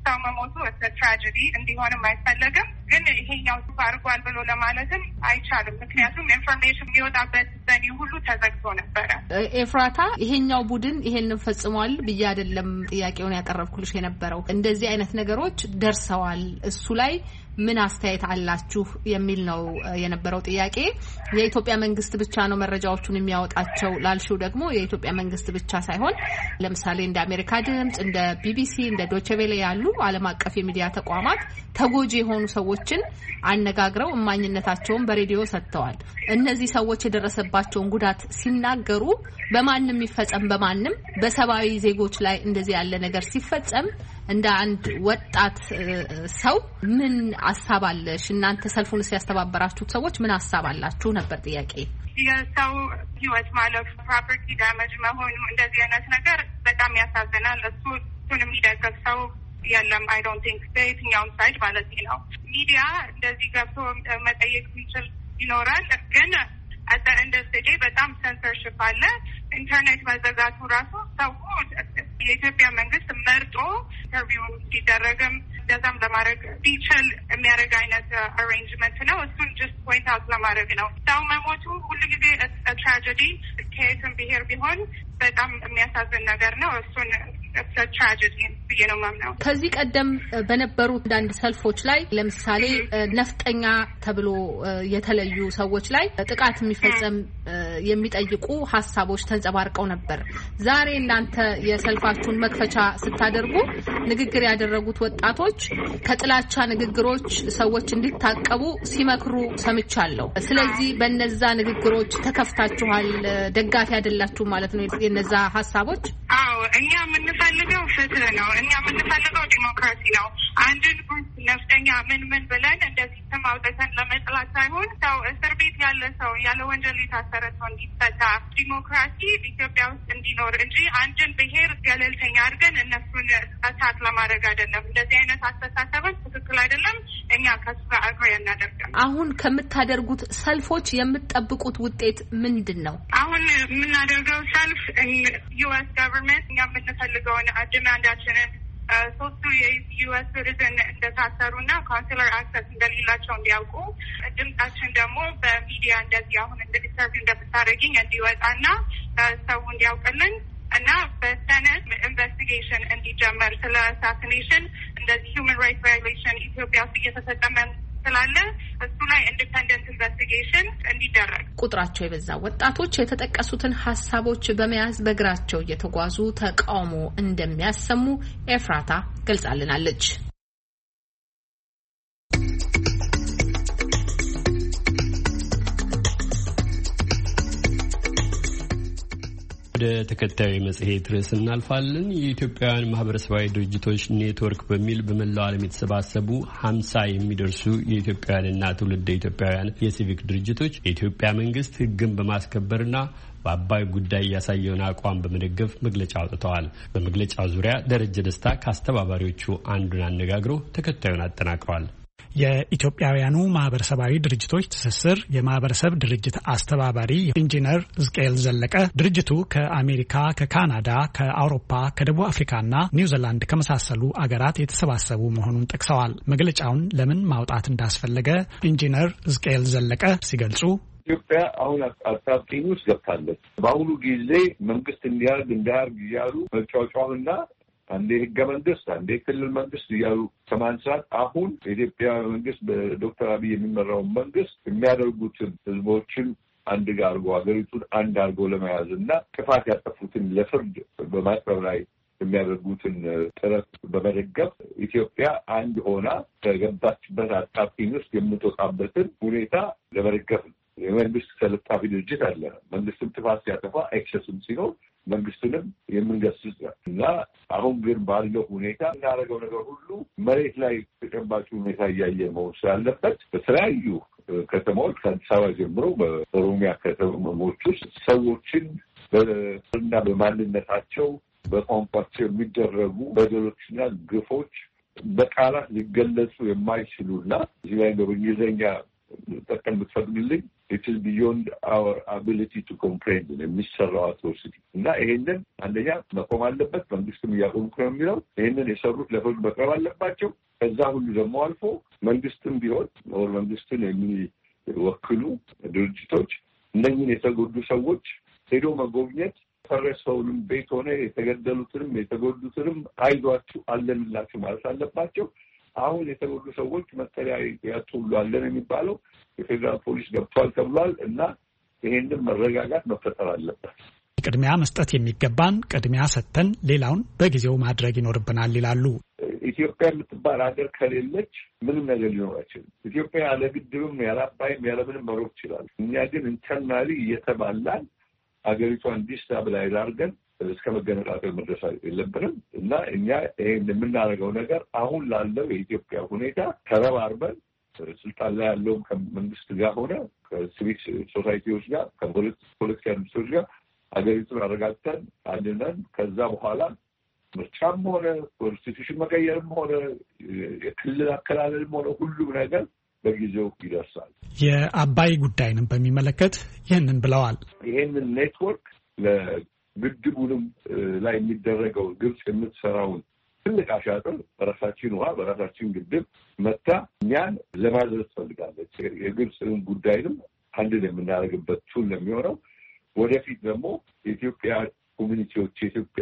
ሰው መሞቱ ትራጀዲ እንዲሆንም አይፈለግም። ግን ይሄኛው አድርጓል ብሎ ለማለትም አይቻልም። ምክንያቱም ኢንፎርሜሽን የሚወጣበት ዘዴ ሁሉ ተዘግቶ ነበረ። ኤፍራታ ይሄኛው ቡድን ይሄንን ፈጽሟል ብዬ አይደለም ጥያቄውን ያቀረብኩልሽ የነበረው። እንደዚህ አይነት ነገሮች ደርሰዋል፣ እሱ ላይ ምን አስተያየት አላችሁ የሚል ነው የነበረው ጥያቄ። የኢትዮጵያ መንግስት ብቻ ነው መረጃዎቹን የሚያወጣቸው ላልሽው ደግሞ የኢትዮጵያ መንግስት ብቻ ሳይሆን ለምሳሌ እንደ አሜሪካ ድምጽ፣ እንደ ቢቢሲ፣ እንደ ዶቼ ቬለ ያሉ ዓለም አቀፍ የሚዲያ ተቋማት ተጎጂ የሆኑ ሰዎችን አነጋግረው እማኝነታቸውን በሬዲዮ ሰጥተዋል። እነዚህ ሰዎች የደረሰባቸውን ጉዳት ሲናገሩ በማንም ይፈጸም በማንም በሰባዊ ዜጎች ላይ እንደዚህ ያለ ነገር ሲፈጸም እንደ አንድ ወጣት ሰው ምን ሐሳብ አለሽ? እናንተ ሰልፉን ሲያስተባበራችሁት ሰዎች ምን ሐሳብ አላችሁ ነበር ጥያቄ። የሰው ህይወት ማለፍ፣ ፕሮፐርቲ ዳሜጅ መሆኑ እንደዚህ አይነት ነገር በጣም ያሳዝናል። እሱን የሚደግፍ ሰው የለም። አይ ዶንት ቲንክ በየትኛውም ሳይድ ማለት ነው። ሚዲያ እንደዚህ ገብቶ መጠየቅ የሚችል ይኖራል፣ ግን እንደዚህ በጣም ሴንሰርሺፕ አለ። ኢንተርኔት መዘጋቱ ራሱ ሰው የኢትዮጵያ መንግስት መርጦ ኢንተርቪው እንዲደረግም እንደዛም ለማድረግ ቢችል የሚያደርግ አይነት አሬንጅመንት ነው። እሱን ጀስት ፖይንት አውት ለማድረግ ነው። ሰው መሞቱ ሁሉ ጊዜ ትራጀዲ ከየትም ብሄር ቢሆን በጣም የሚያሳዝን ነገር ነው። እሱን ትራጀዲ ብዬ ነው የማምነው። ከዚህ ቀደም በነበሩ አንዳንድ ሰልፎች ላይ ለምሳሌ ነፍጠኛ ተብሎ የተለዩ ሰዎች ላይ ጥቃት የሚፈጸም የሚጠይቁ ሀሳቦች ተንጸባርቀው ነበር። ዛሬ እናንተ የሰልፋችሁን መክፈቻ ስታደርጉ ንግግር ያደረጉት ወጣቶች ከጥላቻ ንግግሮች ሰዎች እንዲታቀቡ ሲመክሩ ሰምቻለሁ። ስለዚህ በነዛ ንግግሮች ተከፍታችኋል፣ ደጋፊ አይደላችሁ ማለት ነው የነዛ ሀሳቦች? አዎ፣ እኛ የምንፈልገው ፍትህ ነው። እኛ የምንፈልገው ዲሞክራሲ ነው። አንድን ግሩፕ ነፍጠኛ ምን ብለን እንደዚህ ስም አውጥተን ለመጥላት ሳይሆን ሰው እስር ቤት ያለ ሰው ያለ ወንጀል የታሰረ ሰው እንዲፈታ፣ ዲሞክራሲ ኢትዮጵያ ውስጥ እንዲኖር እንጂ አንድን ብሄር ገለልተኛ አድርገን እነሱን አታክ ለማድረግ አይደለም። እንደዚህ አይነት አስተሳሰቦች ትክክል አይደለም። እኛ ከሱ ጋር አግሬ እናደርጋለን። አሁን ከምታደርጉት ሰልፎች የምትጠብቁት ውጤት ምንድን ነው? አሁን የምናደርገው ሰልፍ ዩኤስ ገቨርንመንት እኛ የምንፈልገውን ዲማንዳችንን 3 የዩኤስ ሲቲዝን እንደታሰሩና ካውንስለር አክሰስ እንደሌላቸው እንዲያውቁ፣ ድምጻችን ደግሞ በሚዲያ እንደዚህ አሁን ኢንተርቪው እንደምታደርጊኝ እንዲወጣና ሰው እንዲያውቅልን እና በሰነት ኢንቨስቲጌሽን እንዲጀመር ስለ አሳሲኔሽን እንደዚህ ሂውማን ራይትስ ቫዮሌሽን ኢትዮጵያ ውስጥ እየተፈጸመ ስላለ እሱ ላይ ኢንዲፔንደንት ኢንቨስቲጌሽን እንዲደረግ። ቁጥራቸው የበዛ ወጣቶች የተጠቀሱትን ሀሳቦች በመያዝ በእግራቸው እየተጓዙ ተቃውሞ እንደሚያሰሙ ኤፍራታ ገልጻልናለች። ወደ ተከታዩ መጽሔት ርዕስ እናልፋለን። የኢትዮጵያውያን ማህበረሰባዊ ድርጅቶች ኔትወርክ በሚል በመላው ዓለም የተሰባሰቡ 50 የሚደርሱ የኢትዮጵያውያንና ትውልደ ኢትዮጵያውያን የሲቪክ ድርጅቶች የኢትዮጵያ መንግስት ሕግን በማስከበርና በአባይ ጉዳይ ያሳየውን አቋም በመደገፍ መግለጫ አውጥተዋል። በመግለጫው ዙሪያ ደረጀ ደስታ ከአስተባባሪዎቹ አንዱን አነጋግሮ ተከታዩን አጠናቅሯል። የኢትዮጵያውያኑ ማህበረሰባዊ ድርጅቶች ትስስር የማህበረሰብ ድርጅት አስተባባሪ ኢንጂነር ዝቅኤል ዘለቀ ድርጅቱ ከአሜሪካ፣ ከካናዳ፣ ከአውሮፓ፣ ከደቡብ አፍሪካና ኒውዚላንድ ከመሳሰሉ አገራት የተሰባሰቡ መሆኑን ጠቅሰዋል። መግለጫውን ለምን ማውጣት እንዳስፈለገ ኢንጂነር ዝቅኤል ዘለቀ ሲገልጹ ኢትዮጵያ አሁን አጣብቂኝ ውስጥ ገብታለች። በአሁኑ ጊዜ መንግስት እንዲያርግ እያሉ መጫወጫውንና አንዴ ህገ መንግስት አንዴ ክልል መንግስት እያሉ ከማንሳት አሁን የኢትዮጵያ መንግስት በዶክተር አብይ የሚመራውን መንግስት የሚያደርጉትን ህዝቦችን አንድ ጋር አድርጎ ሀገሪቱን አንድ አድርጎ ለመያዝ እና ጥፋት ያጠፉትን ለፍርድ በማቅረብ ላይ የሚያደርጉትን ጥረት በመደገፍ ኢትዮጵያ አንድ ሆና ከገባችበት አጣብቂኝ ውስጥ የምትወጣበትን ሁኔታ ለመደገፍ ነው። የመንግስት ተለጣፊ ድርጅት አለ። መንግስትም ጥፋት ሲያጠፋ ኤክሰስም ሲኖር መንግስትንም የምንገስጽ እና አሁን ግን ባለው ሁኔታ እናደርገው ነገር ሁሉ መሬት ላይ ተጨባጭ ሁኔታ እያየ መሆን ስላለበት በተለያዩ ከተማዎች ከአዲስ አበባ ጀምሮ በኦሮሚያ ከተሞች ውስጥ ሰዎችን በና በማንነታቸው በቋንቋቸው የሚደረጉ በደሎችና ግፎች በቃላት ሊገለጹ የማይችሉና እዚህ ላይ በእንግሊዝኛ ጠቀም ብትፈቅዱልኝ it is beyond our ability to comprehend የሚሰራው አትሮሲቲ እና ይሄንን አንደኛ መቆም አለበት። መንግስትም ያቆም ነው የሚለው ይሄንን የሰሩት ለፍርድ መቅረብ አለባቸው። ከዛ ሁሉ ደግሞ አልፎ መንግስትም ቢሆን መንግስትን የሚወክሉ ድርጅቶች እነኝህን የተጎዱ ሰዎች ሄዶ መጎብኘት ፈረሰውንም ቤት ሆነ የተገደሉትንም የተጎዱትንም አይዟችሁ አለንላችሁ ማለት አለባቸው። አሁን የተጎዱ ሰዎች መጠለያ ያጡሉ አለን የሚባለው የፌደራል ፖሊስ ገብቷል ተብሏል እና ይሄንን መረጋጋት መፈጠር አለበት። ቅድሚያ መስጠት የሚገባን ቅድሚያ ሰጥተን ሌላውን በጊዜው ማድረግ ይኖርብናል ይላሉ። ኢትዮጵያ የምትባል ሀገር ከሌለች ምንም ነገር ሊኖር አይችልም። ኢትዮጵያ ያለ ግድብም ያለ አባይም ያለ ምንም መኖር ይችላል። እኛ ግን ኢንተርናሊ እየተባላን ሀገሪቷን ዲስታብላይዝ አድርገን እስከ መገነጣጠል መድረስ የለብንም እና እኛ ይሄን የምናደርገው ነገር አሁን ላለው የኢትዮጵያ ሁኔታ ተረባርበን ስልጣን ላይ ያለውም ከመንግስት ጋር ሆነ ከሲቪክ ሶሳይቲዎች ጋር ከፖለቲካ ድርጅቶች ጋር ሀገሪቱን አረጋግተን አድነን ከዛ በኋላ ምርጫም ሆነ ኮንስቲቱሽን መቀየርም ሆነ የክልል አከላለልም ሆነ ሁሉም ነገር በጊዜው ይደርሳል። የአባይ ጉዳይንም በሚመለከት ይህንን ብለዋል። ይህንን ኔትወርክ ለግድቡንም ላይ የሚደረገው ግብጽ የምትሰራውን ትልቅ አሻጥር በራሳችን ውሃ በራሳችን ግድብ መታ እኛን ለማድረስ ፈልጋለች። የግብጽን ጉዳይንም አንድን የምናደርግበት ቱል ለሚሆነው ወደፊት ደግሞ የኢትዮጵያ ኮሚኒቲዎች የኢትዮጵያ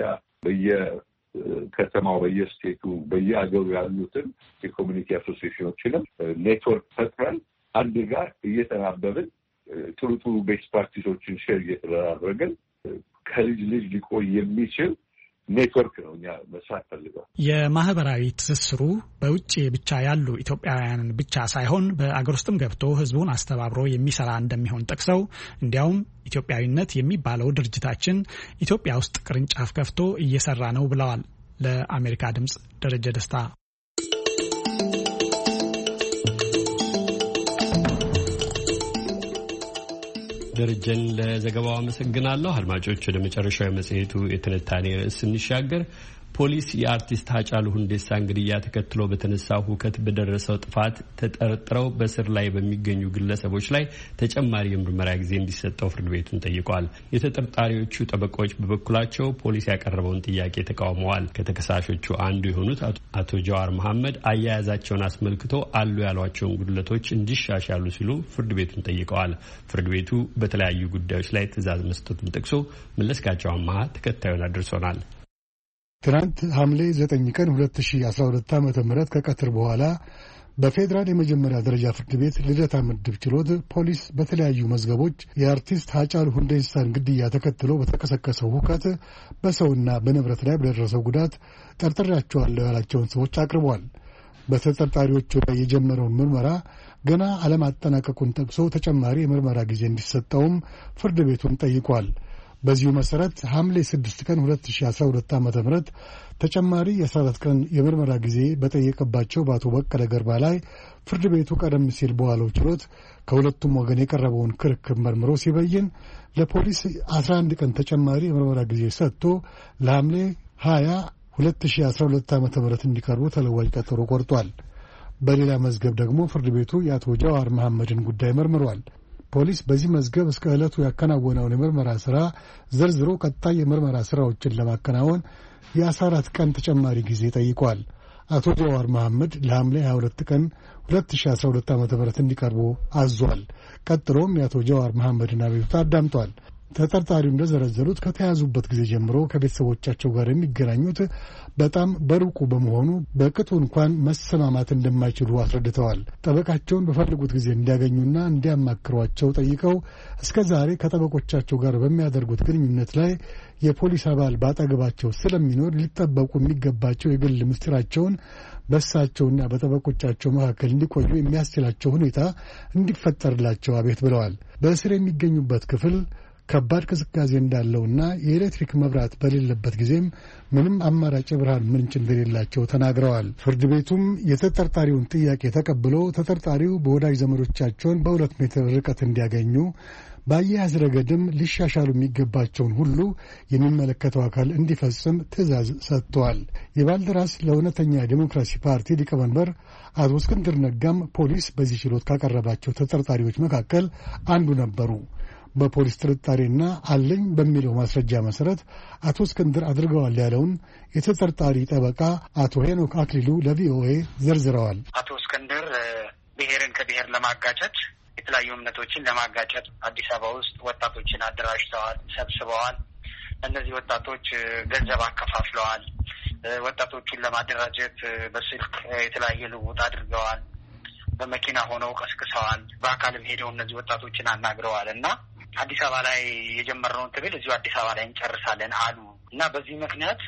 በየከተማው በየስቴቱ በየሀገሩ ያሉትን የኮሚኒቲ አሶሲዬሽኖችንም ኔትወርክ ፈጥረን አንድ ጋር እየተናበብን ጥሩ ጥሩ ቤስት ፕራክቲሶችን ሼር እየተደራረግን ከልጅ ልጅ ሊቆይ የሚችል ኔትወርክ ነው እኛ መስራት ፈልገው። የማህበራዊ ትስስሩ በውጭ ብቻ ያሉ ኢትዮጵያውያንን ብቻ ሳይሆን በአገር ውስጥም ገብቶ ህዝቡን አስተባብሮ የሚሰራ እንደሚሆን ጠቅሰው እንዲያውም ኢትዮጵያዊነት የሚባለው ድርጅታችን ኢትዮጵያ ውስጥ ቅርንጫፍ ከፍቶ እየሰራ ነው ብለዋል። ለአሜሪካ ድምጽ ደረጀ ደስታ። ደረጀን ለዘገባው አመሰግናለሁ። አድማጮች ወደ መጨረሻው የመጽሔቱ የትንታኔ ርዕስ ስንሻገር ፖሊስ የአርቲስት ሃጫሉ ሁንዴሳን ግድያ ተከትሎ በተነሳው ሁከት በደረሰው ጥፋት ተጠርጥረው በስር ላይ በሚገኙ ግለሰቦች ላይ ተጨማሪ የምርመራ ጊዜ እንዲሰጠው ፍርድ ቤቱን ጠይቋል። የተጠርጣሪዎቹ ጠበቆች በበኩላቸው ፖሊስ ያቀረበውን ጥያቄ ተቃውመዋል። ከተከሳሾቹ አንዱ የሆኑት አቶ ጀዋር መሐመድ አያያዛቸውን አስመልክቶ አሉ ያሏቸውን ጉድለቶች እንዲሻሻሉ ሲሉ ፍርድ ቤቱን ጠይቀዋል። ፍርድ ቤቱ በተለያዩ ጉዳዮች ላይ ትዕዛዝ መስጠቱን ጠቅሶ መለስካቸው አማሃ ተከታዩን አድርሶናል። ትናንት ሐምሌ 9 ቀን 2012 ዓ.ም ከቀትር በኋላ በፌዴራል የመጀመሪያ ደረጃ ፍርድ ቤት ልደታ ምድብ ችሎት ፖሊስ በተለያዩ መዝገቦች የአርቲስት ሃጫሉ ሁንዴሳን ግድያ ተከትሎ በተቀሰቀሰው ሁከት በሰውና በንብረት ላይ በደረሰው ጉዳት ጠርጥሬያቸዋለሁ ያላቸውን ሰዎች አቅርቧል። በተጠርጣሪዎቹ ላይ የጀመረውን ምርመራ ገና አለማጠናቀቁን ጠቅሶ ተጨማሪ የምርመራ ጊዜ እንዲሰጠውም ፍርድ ቤቱን ጠይቋል። በዚሁ መሰረት ሐምሌ 6 ቀን 2012 ዓ.ም ተጨማሪ የ14 ቀን የምርመራ ጊዜ በጠየቀባቸው በአቶ በቀለ ገርባ ላይ ፍርድ ቤቱ ቀደም ሲል በዋለው ችሎት ከሁለቱም ወገን የቀረበውን ክርክር መርምሮ ሲበይን ለፖሊስ 11 ቀን ተጨማሪ የምርመራ ጊዜ ሰጥቶ ለሐምሌ 20 2012 ዓ.ም እንዲቀርቡ ተለዋጭ ቀጠሮ ቆርጧል። በሌላ መዝገብ ደግሞ ፍርድ ቤቱ የአቶ ጀዋር መሐመድን ጉዳይ መርምሯል። ፖሊስ በዚህ መዝገብ እስከ ዕለቱ ያከናወነውን የምርመራ ሥራ ዘርዝሮ ቀጣይ የምርመራ ሥራዎችን ለማከናወን የ14 ቀን ተጨማሪ ጊዜ ጠይቋል። አቶ ጀዋር መሐመድ ለሐምሌ 22 ቀን 2012 ዓ.ም እንዲቀርቡ አዟል። ቀጥሎም የአቶ ጀዋር መሐመድን አቤቱታ አዳምጧል። ተጠርጣሪው እንደዘረዘሩት ከተያዙበት ጊዜ ጀምሮ ከቤተሰቦቻቸው ጋር የሚገናኙት በጣም በሩቁ በመሆኑ በቅጡ እንኳን መሰማማት እንደማይችሉ አስረድተዋል። ጠበቃቸውን በፈልጉት ጊዜ እንዲያገኙና እንዲያማክሯቸው ጠይቀው እስከ ዛሬ ከጠበቆቻቸው ጋር በሚያደርጉት ግንኙነት ላይ የፖሊስ አባል ባጠገባቸው ስለሚኖር ሊጠበቁ የሚገባቸው የግል ምስጢራቸውን በእሳቸውና በጠበቆቻቸው መካከል እንዲቆዩ የሚያስችላቸው ሁኔታ እንዲፈጠርላቸው አቤት ብለዋል። በእስር የሚገኙበት ክፍል ከባድ ቅዝቃዜ እንዳለውና የኤሌክትሪክ መብራት በሌለበት ጊዜም ምንም አማራጭ ብርሃን ምንጭ እንደሌላቸው ተናግረዋል። ፍርድ ቤቱም የተጠርጣሪውን ጥያቄ ተቀብሎ ተጠርጣሪው በወዳጅ ዘመዶቻቸውን በ2 ሜትር ርቀት እንዲያገኙ በአያያዝ ረገድም ሊሻሻሉ የሚገባቸውን ሁሉ የሚመለከተው አካል እንዲፈጽም ትዕዛዝ ሰጥተዋል። የባልደራስ ለእውነተኛ ዴሞክራሲ ፓርቲ ሊቀመንበር አቶ እስክንድር ነጋም ፖሊስ በዚህ ችሎት ካቀረባቸው ተጠርጣሪዎች መካከል አንዱ ነበሩ። በፖሊስ ጥርጣሬና አለኝ በሚለው ማስረጃ መሰረት አቶ እስክንድር አድርገዋል ያለውን የተጠርጣሪ ጠበቃ አቶ ሄኖክ አክሊሉ ለቪኦኤ ዘርዝረዋል። አቶ እስክንድር ብሔርን ከብሔር ለማጋጨት የተለያዩ እምነቶችን ለማጋጨት አዲስ አበባ ውስጥ ወጣቶችን አደራጅተዋል፣ ሰብስበዋል። እነዚህ ወጣቶች ገንዘብ አከፋፍለዋል። ወጣቶቹን ለማደራጀት በስልክ የተለያየ ልውውጥ አድርገዋል። በመኪና ሆነው ቀስቅሰዋል። በአካልም ሄደው እነዚህ ወጣቶችን አናግረዋል እና አዲስ አበባ ላይ የጀመርነውን ትግል እዚሁ አዲስ አበባ ላይ እንጨርሳለን አሉ እና በዚህ ምክንያት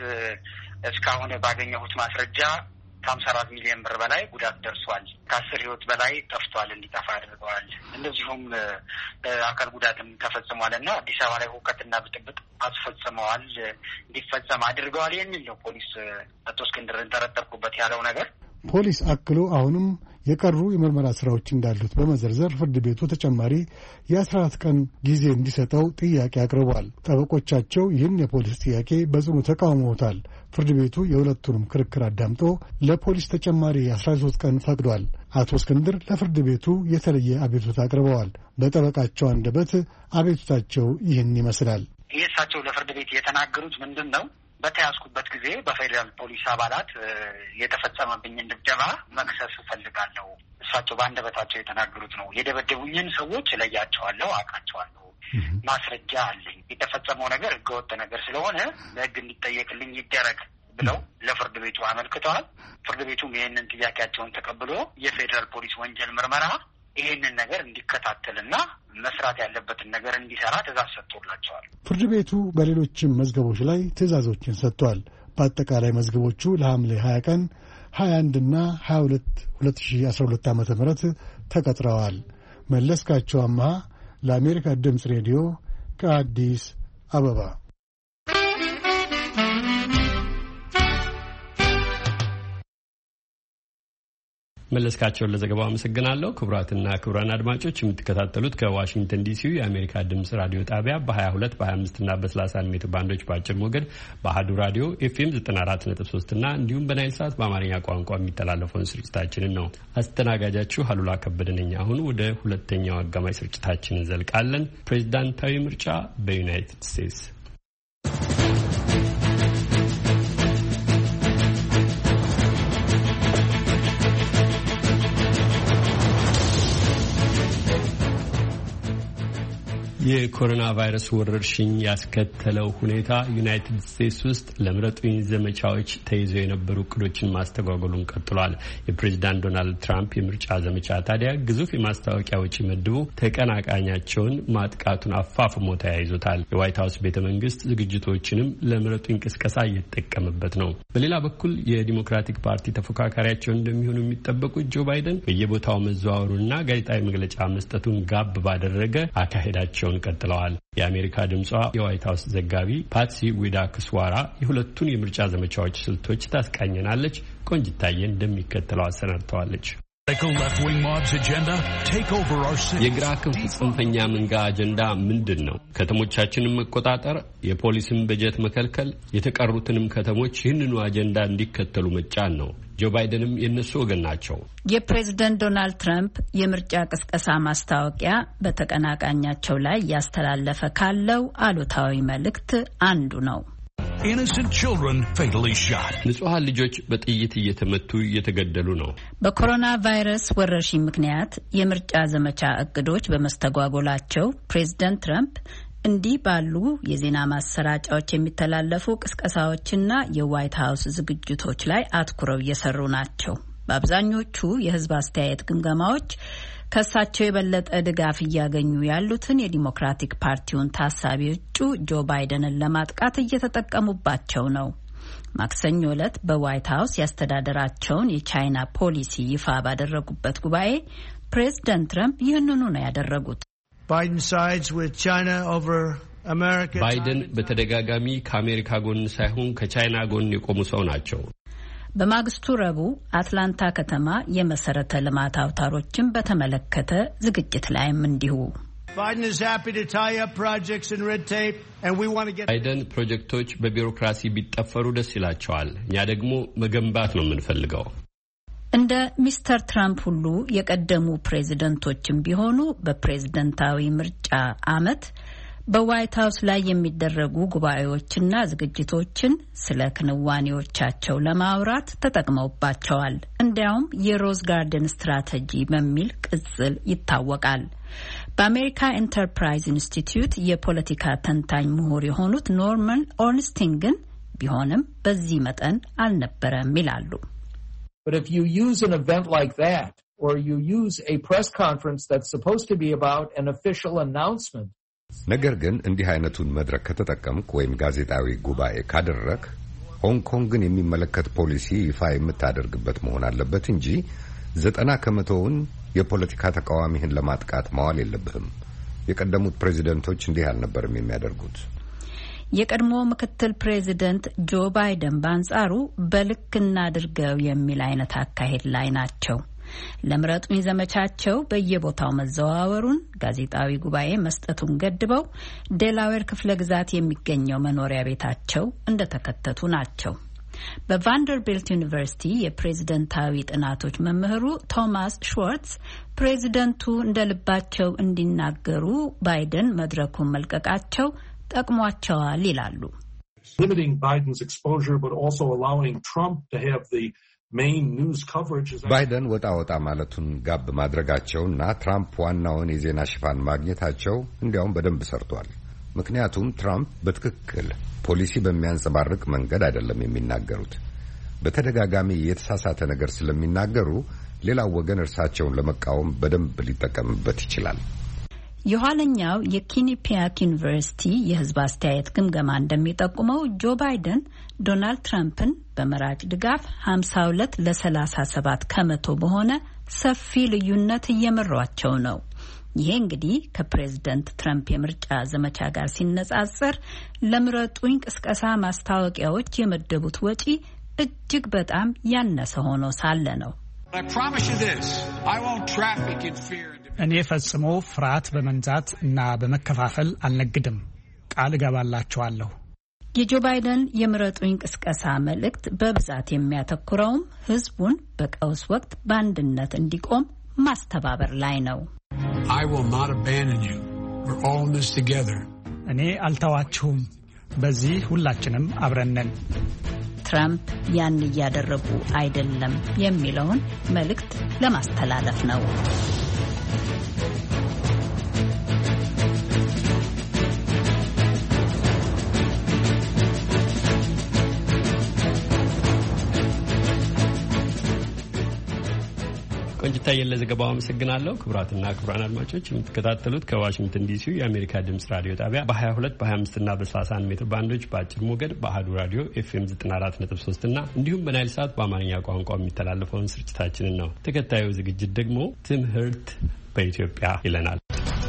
እስካሁን ባገኘሁት ማስረጃ ከ54 ሚሊዮን ብር በላይ ጉዳት ደርሷል። ከ10 ሕይወት በላይ ጠፍቷል፣ እንዲጠፋ አድርገዋል። እንደዚሁም አካል ጉዳትም ተፈጽሟል እና አዲስ አበባ ላይ ሁከትና ብጥብጥ አስፈጽመዋል፣ እንዲፈጸም አድርገዋል የሚል ነው ፖሊስ አቶ እስክንድርን ጠረጠርኩበት ያለው ነገር። ፖሊስ አክሎ አሁንም የቀሩ የምርመራ ስራዎች እንዳሉት በመዘርዘር ፍርድ ቤቱ ተጨማሪ የ14 ቀን ጊዜ እንዲሰጠው ጥያቄ አቅርቧል። ጠበቆቻቸው ይህን የፖሊስ ጥያቄ በጽኑ ተቃውመውታል። ፍርድ ቤቱ የሁለቱንም ክርክር አዳምጦ ለፖሊስ ተጨማሪ 13 ቀን ፈቅዷል። አቶ እስክንድር ለፍርድ ቤቱ የተለየ አቤቱታ አቅርበዋል። በጠበቃቸው አንደበት አቤቱታቸው ይህን ይመስላል። ይህ እሳቸው ለፍርድ ቤት የተናገሩት ምንድን ነው? በተያዝኩበት ጊዜ በፌዴራል ፖሊስ አባላት የተፈጸመብኝን ድብደባ መክሰስ እፈልጋለሁ። እሳቸው በአንደበታቸው የተናገሩት ነው። የደበደቡኝን ሰዎች እለያቸዋለሁ፣ አውቃቸዋለሁ፣ ማስረጃ አለኝ። የተፈጸመው ነገር ህገወጥ ነገር ስለሆነ ለህግ እንዲጠየቅልኝ ይደረግ ብለው ለፍርድ ቤቱ አመልክተዋል። ፍርድ ቤቱም ይህንን ጥያቄያቸውን ተቀብሎ የፌዴራል ፖሊስ ወንጀል ምርመራ ይህንን ነገር እንዲከታተልና መስራት ያለበትን ነገር እንዲሰራ ትዕዛዝ ሰጥቶላቸዋል። ፍርድ ቤቱ በሌሎችም መዝገቦች ላይ ትዕዛዞችን ሰጥቷል። በአጠቃላይ መዝገቦቹ ለሐምሌ 20 ቀን 21 እና 22 2012 ዓ.ም ተቀጥረዋል። መለስካቸው አምሃ ለአሜሪካ ድምፅ ሬዲዮ ከአዲስ አበባ። መለስካቸውን ለዘገባው አመሰግናለሁ። ክቡራትና ክቡራን አድማጮች የምትከታተሉት ከዋሽንግተን ዲሲው የአሜሪካ ድምጽ ራዲዮ ጣቢያ በ22 በ25 እና በ31 ሜትር ባንዶች በአጭር ሞገድ በአህዱ ራዲዮ ኤፍኤም 94.3 እና እንዲሁም በናይል ሰዓት በአማርኛ ቋንቋ የሚተላለፈውን ስርጭታችንን ነው። አስተናጋጃችሁ አሉላ ከበደ ነኝ። አሁን ወደ ሁለተኛው አጋማሽ ስርጭታችን እንዘልቃለን። ፕሬዝዳንታዊ ምርጫ በዩናይትድ ስቴትስ የኮሮና ቫይረስ ወረርሽኝ ያስከተለው ሁኔታ ዩናይትድ ስቴትስ ውስጥ ለምረጡኝ ዘመቻዎች ተይዘው የነበሩ እቅዶችን ማስተጓጎሉን ቀጥሏል። የፕሬዝዳንት ዶናልድ ትራምፕ የምርጫ ዘመቻ ታዲያ ግዙፍ የማስታወቂያ ወጪ መድቦ ተቀናቃኛቸውን ማጥቃቱን አፋፍሞ ተያይዞታል። የዋይት ሀውስ ቤተ መንግስት ዝግጅቶችንም ለምረጡኝ ቅስቀሳ እየተጠቀመበት ነው። በሌላ በኩል የዲሞክራቲክ ፓርቲ ተፎካካሪያቸው እንደሚሆኑ የሚጠበቁት ጆ ባይደን በየቦታው መዘዋወሩና ጋዜጣዊ መግለጫ መስጠቱን ጋብ ባደረገ አካሄዳቸው ቀጥለዋል። የአሜሪካ ድምጿ የዋይት ሀውስ ዘጋቢ ፓትሲ ዊዳክስዋራ የሁለቱን የምርጫ ዘመቻዎች ስልቶች ታስቃኘናለች። ቆንጅታዬ እንደሚከተለው አሰናድተዋለች። የግራ ክንፍ ጽንፈኛ መንጋ አጀንዳ ምንድን ነው? ከተሞቻችንን መቆጣጠር፣ የፖሊስን በጀት መከልከል፣ የተቀሩትንም ከተሞች ይህንኑ አጀንዳ እንዲከተሉ መጫን ነው። ጆ ባይደንም የነሱ ወገን ናቸው። የፕሬዝደንት ዶናልድ ትራምፕ የምርጫ ቅስቀሳ ማስታወቂያ በተቀናቃኛቸው ላይ ያስተላለፈ ካለው አሉታዊ መልእክት አንዱ ነው። ንጹሐን ልጆች በጥይት እየተመቱ እየተገደሉ ነው። በኮሮና ቫይረስ ወረርሽኝ ምክንያት የምርጫ ዘመቻ እቅዶች በመስተጓጎላቸው ፕሬዝደንት ትራምፕ እንዲህ ባሉ የዜና ማሰራጫዎች የሚተላለፉ ቅስቀሳዎችና የዋይት ሀውስ ዝግጅቶች ላይ አትኩረው እየሰሩ ናቸው። በአብዛኞቹ የሕዝብ አስተያየት ግምገማዎች ከሳቸው የበለጠ ድጋፍ እያገኙ ያሉትን የዲሞክራቲክ ፓርቲውን ታሳቢ እጩ ጆ ባይደንን ለማጥቃት እየተጠቀሙባቸው ነው። ማክሰኞ ዕለት በዋይት ሀውስ ያስተዳደራቸውን የቻይና ፖሊሲ ይፋ ባደረጉበት ጉባኤ ፕሬዝደንት ትራምፕ ይህንኑ ነው ያደረጉት። ባይደን በተደጋጋሚ ከአሜሪካ ጎን ሳይሆን ከቻይና ጎን የቆሙ ሰው ናቸው። በማግስቱ ረቡዕ አትላንታ ከተማ የመሰረተ ልማት አውታሮችን በተመለከተ ዝግጅት ላይም እንዲሁ ባይደን ፕሮጀክቶች በቢሮክራሲ ቢጠፈሩ ደስ ይላቸዋል። እኛ ደግሞ መገንባት ነው የምንፈልገው። እንደ ሚስተር ትራምፕ ሁሉ የቀደሙ ፕሬዝደንቶችም ቢሆኑ በፕሬዝደንታዊ ምርጫ ዓመት በዋይት ሀውስ ላይ የሚደረጉ ጉባኤዎችና ዝግጅቶችን ስለ ክንዋኔዎቻቸው ለማውራት ተጠቅመውባቸዋል። እንዲያውም የሮዝ ጋርደን ስትራቴጂ በሚል ቅጽል ይታወቃል። በአሜሪካ ኢንተርፕራይዝ ኢንስቲትዩት የፖለቲካ ተንታኝ ምሁር የሆኑት ኖርማን ኦርንስቲን ግን ቢሆንም በዚህ መጠን አልነበረም ይላሉ። But if you use an event like that, or you use a press conference that's supposed to be about an official announcement, ነገር ግን እንዲህ አይነቱን መድረክ ከተጠቀምክ ወይም ጋዜጣዊ ጉባኤ ካደረክ ሆንግ ኮንግን የሚመለከት ፖሊሲ ይፋ የምታደርግበት መሆን አለበት እንጂ 90% የፖለቲካ ተቃዋሚህን ለማጥቃት ማዋል የለብህም። የቀደሙት ፕሬዚደንቶች እንዲህ አልነበረም የሚያደርጉት። የቀድሞ ምክትል ፕሬዚደንት ጆ ባይደን በአንጻሩ በልክ እናድርገው የሚል አይነት አካሄድ ላይ ናቸው። ለምረጡኝ ዘመቻቸው በየቦታው መዘዋወሩን፣ ጋዜጣዊ ጉባኤ መስጠቱን ገድበው ዴላዌር ክፍለ ግዛት የሚገኘው መኖሪያ ቤታቸው እንደተከተቱ ናቸው። በቫንደርቢልት ዩኒቨርሲቲ የፕሬዝደንታዊ ጥናቶች መምህሩ ቶማስ ሽዋርትስ ፕሬዝደንቱ እንደልባቸው እንዲናገሩ ባይደን መድረኩን መልቀቃቸው ጠቅሟቸዋል ይላሉ። limiting Biden's exposure but also allowing Trump to have the main news coverage. ባይደን ወጣ ማለቱን ጋብ ማድረጋቸውና ትራምፕ ዋናውን የዜና ሽፋን ማግኘታቸው እንዲያውም በደንብ ሰርቷል። ምክንያቱም ትራምፕ በትክክል ፖሊሲ በሚያንጸባርቅ መንገድ አይደለም የሚናገሩት። በተደጋጋሚ የተሳሳተ ነገር ስለሚናገሩ ሌላው ወገን እርሳቸውን ለመቃወም በደንብ ሊጠቀምበት ይችላል። የኋለኛው የኪኒፒያክ ዩኒቨርሲቲ የሕዝብ አስተያየት ግምገማ እንደሚጠቁመው ጆ ባይደን ዶናልድ ትራምፕን በመራጭ ድጋፍ 52 ለ37 ከመቶ በሆነ ሰፊ ልዩነት እየመሯቸው ነው። ይሄ እንግዲህ ከፕሬዝደንት ትራምፕ የምርጫ ዘመቻ ጋር ሲነጻጸር ለምረጡኝ ቅስቀሳ ማስታወቂያዎች የመደቡት ወጪ እጅግ በጣም ያነሰ ሆኖ ሳለ ነው። እኔ ፈጽሞ ፍርሃት በመንዛት እና በመከፋፈል አልነግድም፣ ቃል እገባላችኋለሁ። የጆ ባይደን የምረጡኝ ቅስቀሳ መልእክት በብዛት የሚያተኩረውም ህዝቡን በቀውስ ወቅት በአንድነት እንዲቆም ማስተባበር ላይ ነው። እኔ አልተዋችሁም፣ በዚህ ሁላችንም አብረን ነን። ትራምፕ ያን እያደረጉ አይደለም የሚለውን መልእክት ለማስተላለፍ ነው። ቆንጅታዬ ለዘገባው አመሰግናለሁ። ክቡራትና ክቡራን አድማጮች የምትከታተሉት ከዋሽንግተን ዲሲ የአሜሪካ ድምጽ ራዲዮ ጣቢያ በ22 በ25 እና በ31 ሜትር ባንዶች በአጭር ሞገድ በአሃዱ ራዲዮ ኤፍኤም 94.3 እና እንዲሁም በናይል ሳት በአማርኛ ቋንቋ የሚተላለፈውን ስርጭታችንን ነው። ተከታዩ ዝግጅት ደግሞ ትምህርት በኢትዮጵያ ይለናል።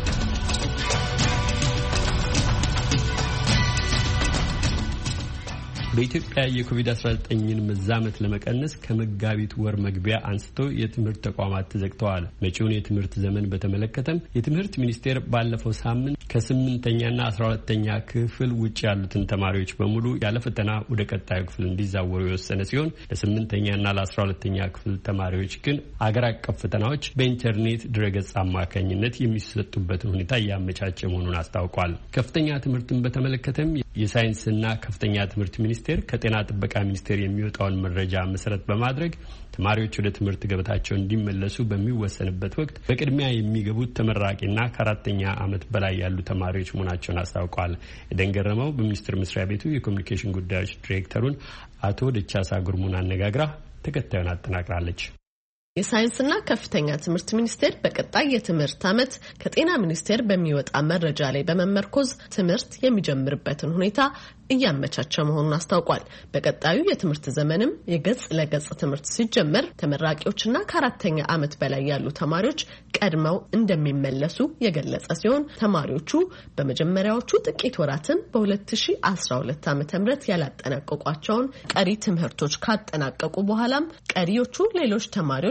በኢትዮጵያ የኮቪድ-19ን መዛመት ለመቀነስ ከመጋቢት ወር መግቢያ አንስቶ የትምህርት ተቋማት ተዘግተዋል። መጪውን የትምህርት ዘመን በተመለከተም የትምህርት ሚኒስቴር ባለፈው ሳምንት ከ8ኛና 12ኛ ክፍል ውጭ ያሉትን ተማሪዎች በሙሉ ያለ ፈተና ወደ ቀጣዩ ክፍል እንዲዛወሩ የወሰነ ሲሆን ለ8ኛና ለ12ኛ ክፍል ተማሪዎች ግን አገር አቀፍ ፈተናዎች በኢንተርኔት ድረገጽ አማካኝነት የሚሰጡበትን ሁኔታ እያመቻቸ መሆኑን አስታውቋል። ከፍተኛ ትምህርትን በተመለከተም የሳይንስና ከፍተኛ ትምህርት ሚኒስቴር ከጤና ጥበቃ ሚኒስቴር የሚወጣውን መረጃ መሰረት በማድረግ ተማሪዎች ወደ ትምህርት ገበታቸው እንዲመለሱ በሚወሰንበት ወቅት በቅድሚያ የሚገቡት ተመራቂና ከአራተኛ ዓመት በላይ ያሉ ተማሪዎች መሆናቸውን አስታውቀዋል። የደንገረመው በሚኒስቴር መስሪያ ቤቱ የኮሚኒኬሽን ጉዳዮች ዲሬክተሩን አቶ ደቻሳ ጉርሙን አነጋግራ ተከታዩን አጠናቅራለች። የሳይንስና ከፍተኛ ትምህርት ሚኒስቴር በቀጣይ የትምህርት ዓመት ከጤና ሚኒስቴር በሚወጣ መረጃ ላይ በመመርኮዝ ትምህርት የሚጀምርበትን ሁኔታ እያመቻቸ መሆኑን አስታውቋል። በቀጣዩ የትምህርት ዘመንም የገጽ ለገጽ ትምህርት ሲጀመር ተመራቂዎችና ከአራተኛ ዓመት በላይ ያሉ ተማሪዎች ቀድመው እንደሚመለሱ የገለጸ ሲሆን ተማሪዎቹ በመጀመሪያዎቹ ጥቂት ወራትም በ2012 ዓ.ም ያላጠናቀቋቸውን ቀሪ ትምህርቶች ካጠናቀቁ በኋላም ቀሪዎቹ ሌሎች ተማሪዎች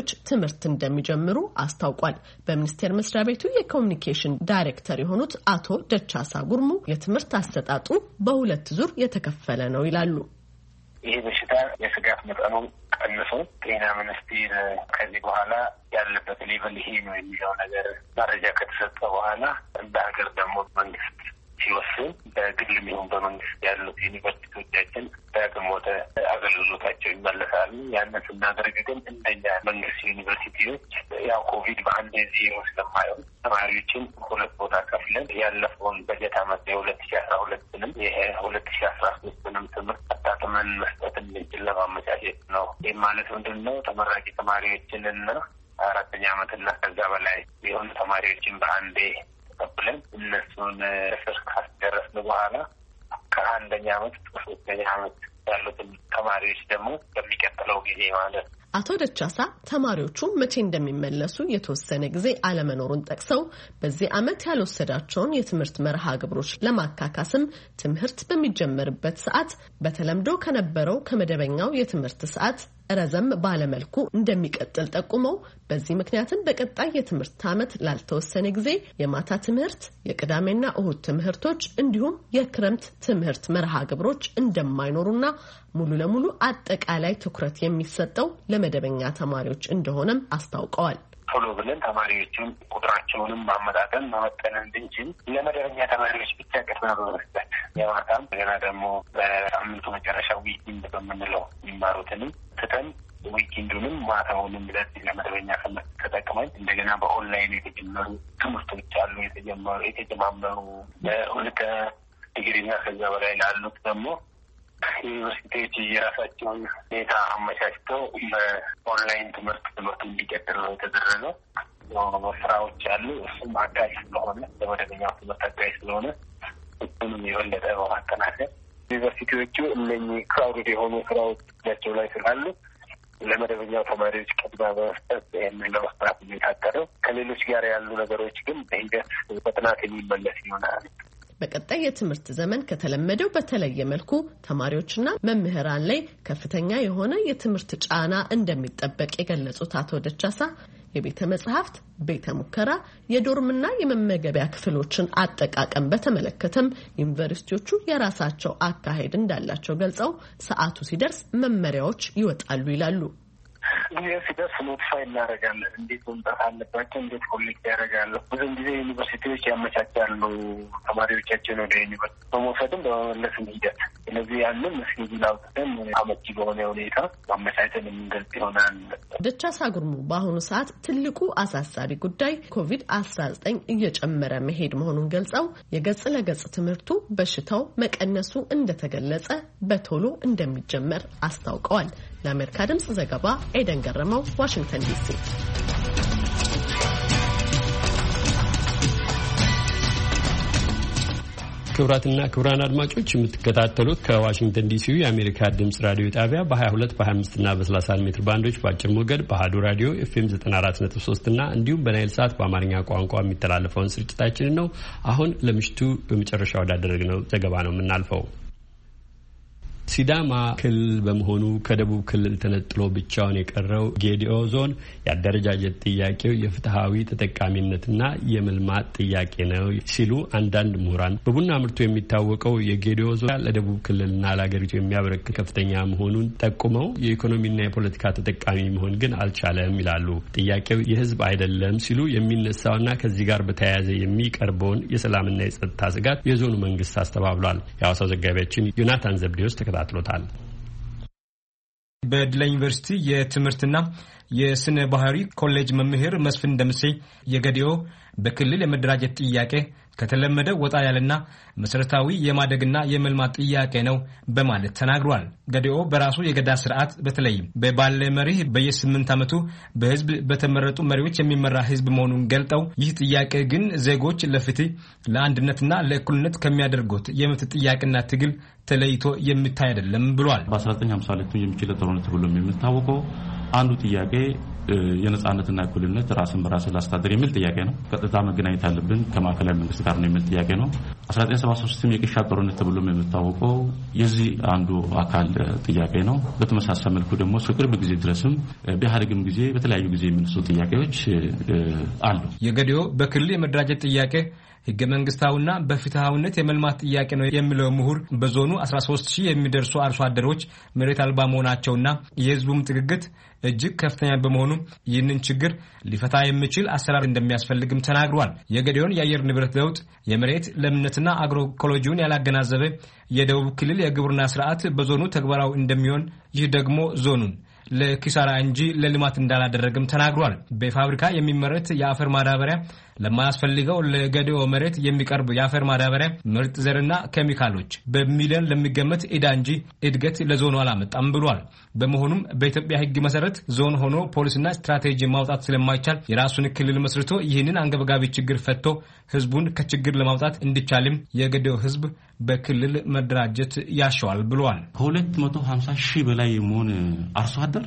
ተማሪዎች ትምህርት እንደሚጀምሩ አስታውቋል። በሚኒስቴር መስሪያ ቤቱ የኮሚኒኬሽን ዳይሬክተር የሆኑት አቶ ደቻሳ ጉርሙ የትምህርት አሰጣጡ በሁለት ዙር የተከፈለ ነው ይላሉ። ይሄ በሽታ የስጋት መጠኑ ቀንሶ ጤና ሚኒስቴር ከዚህ በኋላ ያለበት ሌቭል ይሄ ነው የሚለው ነገር መረጃ ከተሰጠ በኋላ እንደ ሀገር ደግሞ መንግስት ሲወስን በግል የሚሆን በመንግስት ያሉት ዩኒቨርሲቲዎቻችን ዳግም ወደ አገልግሎታቸው ይመለሳሉ። ያንን ስናደርግ ግን እንደኛ መንግስት ዩኒቨርሲቲዎች ያው ኮቪድ በአንድ ዜሮ ስለማይሆን ተማሪዎችን ሁለት ቦታ ከፍለን ያለፈውን በጀት ዓመት የ2012ንም የ2013ንም ትምህርት አጣጥመን መስጠት እንድንችል ለማመቻቸት ነው። ይህ ማለት ምንድን ነው? ተመራቂ ተማሪዎችንና አራተኛ ዓመትና ከዛ በላይ የሆኑ ተማሪዎችን በአንዴ ተቀብለን እነሱን ስር ካስደረስን በኋላ ከአንደኛ ዓመት ከሶስተኛ ዓመት ያሉትን ተማሪዎች ደግሞ በሚቀጥለው ጊዜ ማለት ነው። አቶ ደቻሳ ተማሪዎቹ መቼ እንደሚመለሱ የተወሰነ ጊዜ አለመኖሩን ጠቅሰው በዚህ ዓመት ያልወሰዳቸውን የትምህርት መርሃ ግብሮች ለማካካስም ትምህርት በሚጀመርበት ሰዓት በተለምዶ ከነበረው ከመደበኛው የትምህርት ሰዓት ረዘም ባለመልኩ እንደሚቀጥል ጠቁመው በዚህ ምክንያትም በቀጣይ የትምህርት ዓመት ላልተወሰነ ጊዜ የማታ ትምህርት፣ የቅዳሜና እሁድ ትምህርቶች እንዲሁም የክረምት ትምህርት መርሃ ግብሮች እንደማይኖሩና ሙሉ ለሙሉ አጠቃላይ ትኩረት የሚሰጠው ለመደበኛ ተማሪዎች እንደሆነም አስታውቀዋል። ቶሎ ብለን ተማሪዎቹን ቁጥራቸውንም ማመጣጠን መመጠን እንድንችል ለመደበኛ ተማሪዎች ብቻ ቅድሚያ በመስጠት የማታም ገና ደግሞ በሳምንቱ መጨረሻ ዊኪንድ በምንለው የሚማሩትንም ትተን ዊኪንዱንም ማታውንም ለዚህ ለመደበኛ ትምህርት ተጠቅመን እንደገና በኦንላይን የተጀመሩ ትምህርቶች አሉ። የተጀማመሩ በሁለተ ዲግሪና ከዛ በላይ ላሉት ደግሞ ዩኒቨርሲቲዎች የራሳቸውን ሁኔታ አመቻችተው በኦንላይን ትምህርቱ እንዲቀጥል ነው የተደረገው። ስራዎች አሉ። እሱም አጋዥ ስለሆነ ለመደበኛው ትምህርት አጋዥ ስለሆነ እሱንም የበለጠ በማጠናከር ዩኒቨርሲቲዎቹ እነኚህ ክራውድድ የሆኑ ስራዎች እጃቸው ላይ ስላሉ ለመደበኛው ተማሪዎች ቅድሚያ በመስጠት ይህንን ለመስራት የሚታቀደው ከሌሎች ጋር ያሉ ነገሮች ግን በሂደት በጥናት የሚመለስ ይሆናል። በቀጣይ የትምህርት ዘመን ከተለመደው በተለየ መልኩ ተማሪዎችና መምህራን ላይ ከፍተኛ የሆነ የትምህርት ጫና እንደሚጠበቅ የገለጹት አቶ ደቻሳ የቤተ መጻሕፍት፣ ቤተ ሙከራ፣ የዶርምና የመመገቢያ ክፍሎችን አጠቃቀም በተመለከተም ዩኒቨርሲቲዎቹ የራሳቸው አካሄድ እንዳላቸው ገልጸው ሰዓቱ ሲደርስ መመሪያዎች ይወጣሉ ይላሉ። ጊዜ ሲደርስ ኖቲፋይ እናደርጋለን። እንዴት መምጣት አለባቸው፣ እንዴት ኮሌክት ያደርጋሉ። ብዙም ጊዜ ዩኒቨርሲቲዎች ያመቻቻሉ ተማሪዎቻችን ወደ ዩኒቨርሲቲ በመውሰድም በመመለስም ሂደት። ስለዚህ ያንን ስኬጁል አውጥተን አመቺ በሆነ ሁኔታ ማመቻቸን የምንገልጽ ይሆናል። ደቻሳ ጉርሙ በአሁኑ ሰዓት ትልቁ አሳሳቢ ጉዳይ ኮቪድ-19 እየጨመረ መሄድ መሆኑን ገልጸው የገጽ ለገጽ ትምህርቱ በሽታው መቀነሱ እንደተገለጸ በቶሎ እንደሚጀመር አስታውቀዋል። ለአሜሪካ ድምጽ ዘገባ ኤደን ገረመው፣ ዋሽንግተን ዲሲ። ክቡራትና ክቡራን አድማጮች የምትከታተሉት ከዋሽንግተን ዲሲ የአሜሪካ ድምጽ ራዲዮ ጣቢያ በ22 በ25 እና በ31 ሜትር ባንዶች በአጭር ሞገድ በአሀዱ ራዲዮ ኤፍኤም 94.3 እና እንዲሁም በናይል ሳት በአማርኛ ቋንቋ የሚተላለፈውን ስርጭታችንን ነው። አሁን ለምሽቱ በመጨረሻ ወዳደረግነው ዘገባ ነው የምናልፈው። ሲዳማ ክልል በመሆኑ ከደቡብ ክልል ተነጥሎ ብቻውን የቀረው ጌዲኦ ዞን የአደረጃጀት ጥያቄው የፍትሐዊ ተጠቃሚነትና የመልማት ጥያቄ ነው ሲሉ አንዳንድ ምሁራን፣ በቡና ምርቱ የሚታወቀው የጌዲኦ ዞን ለደቡብ ክልልና ለሀገሪቱ የሚያበረክት ከፍተኛ መሆኑን ጠቁመው የኢኮኖሚና የፖለቲካ ተጠቃሚ መሆን ግን አልቻለም ይላሉ። ጥያቄው የሕዝብ አይደለም ሲሉ የሚነሳውና ከዚህ ጋር በተያያዘ የሚቀርበውን የሰላምና የጸጥታ ስጋት የዞኑ መንግስት አስተባብሏል። የሐዋሳው ዘጋቢያችን ዮናታን ዘብዴዎስ ተከታትሎታል። በዲላ ዩኒቨርሲቲ የትምህርትና የስነ ባህሪ ኮሌጅ መምህር መስፍን ደምሴ የጌዲኦ በክልል የመደራጀት ጥያቄ ከተለመደ ወጣ ያለና መሰረታዊ የማደግና የመልማት ጥያቄ ነው በማለት ተናግሯል። ጌዲኦ በራሱ የገዳ ስርዓት በተለይም በባለ መሪ በየ8 ዓመቱ በህዝብ በተመረጡ መሪዎች የሚመራ ህዝብ መሆኑን ገልጠው ይህ ጥያቄ ግን ዜጎች ለፍትህ ለአንድነትና ለእኩልነት ከሚያደርጉት የመብት ጥያቄና ትግል ተለይቶ የሚታይ አይደለም ብሏል። በ1952 የሚችለው ጦርነት ብሎ የሚታወቀው አንዱ ጥያቄ የነጻነትና እኩልነት ራስን በራስ ላስተዳደር የሚል ጥያቄ ነው። ቀጥታ መገናኘት ያለብን ከማዕከላዊ መንግስት ጋር ነው የሚል ጥያቄ ነው። 1973 የቅሻ ጦርነት ተብሎ የሚታወቀው የዚህ አንዱ አካል ጥያቄ ነው። በተመሳሳይ መልኩ ደግሞ እስከቅርብ ጊዜ ድረስም በኢህአዴግም ጊዜ በተለያዩ ጊዜ የሚነሱ ጥያቄዎች አሉ። የገዲኦ በክልል የመደራጀት ጥያቄ ህገ መንግስታዊና በፍትሃዊነት የመልማት ጥያቄ ነው የሚለው ምሁር በዞኑ 13000 የሚደርሱ አርሶ አደሮች መሬት አልባ መሆናቸውና የህዝቡም ጥግግት እጅግ ከፍተኛ በመሆኑ ይህንን ችግር ሊፈታ የሚችል አሰራር እንደሚያስፈልግም ተናግሯል። የገዲኦን የአየር ንብረት ለውጥ የመሬት ለምነትና አግሮ ኢኮሎጂውን ያላገናዘበ የደቡብ ክልል የግብርና ስርዓት በዞኑ ተግባራዊ እንደሚሆን ይህ ደግሞ ዞኑን ለኪሳራ እንጂ ለልማት እንዳላደረገም ተናግሯል። በፋብሪካ የሚመረት የአፈር ማዳበሪያ ለማያስፈልገው ለገዲኦ መሬት የሚቀርብ የአፈር ማዳበሪያ ምርጥ ዘርና ኬሚካሎች በሚሊዮን ለሚገመት ዕዳ እንጂ እድገት ለዞኑ አላመጣም ብሏል። በመሆኑም በኢትዮጵያ ህግ መሰረት ዞን ሆኖ ፖሊሲና ስትራቴጂ ማውጣት ስለማይቻል የራሱን ክልል መስርቶ ይህንን አንገብጋቢ ችግር ፈትቶ ህዝቡን ከችግር ለማውጣት እንዲቻልም የገዲኦ ህዝብ በክልል መደራጀት ያሻዋል ብሏል። ከ250,000 በላይ የሚሆን አርሶ አደር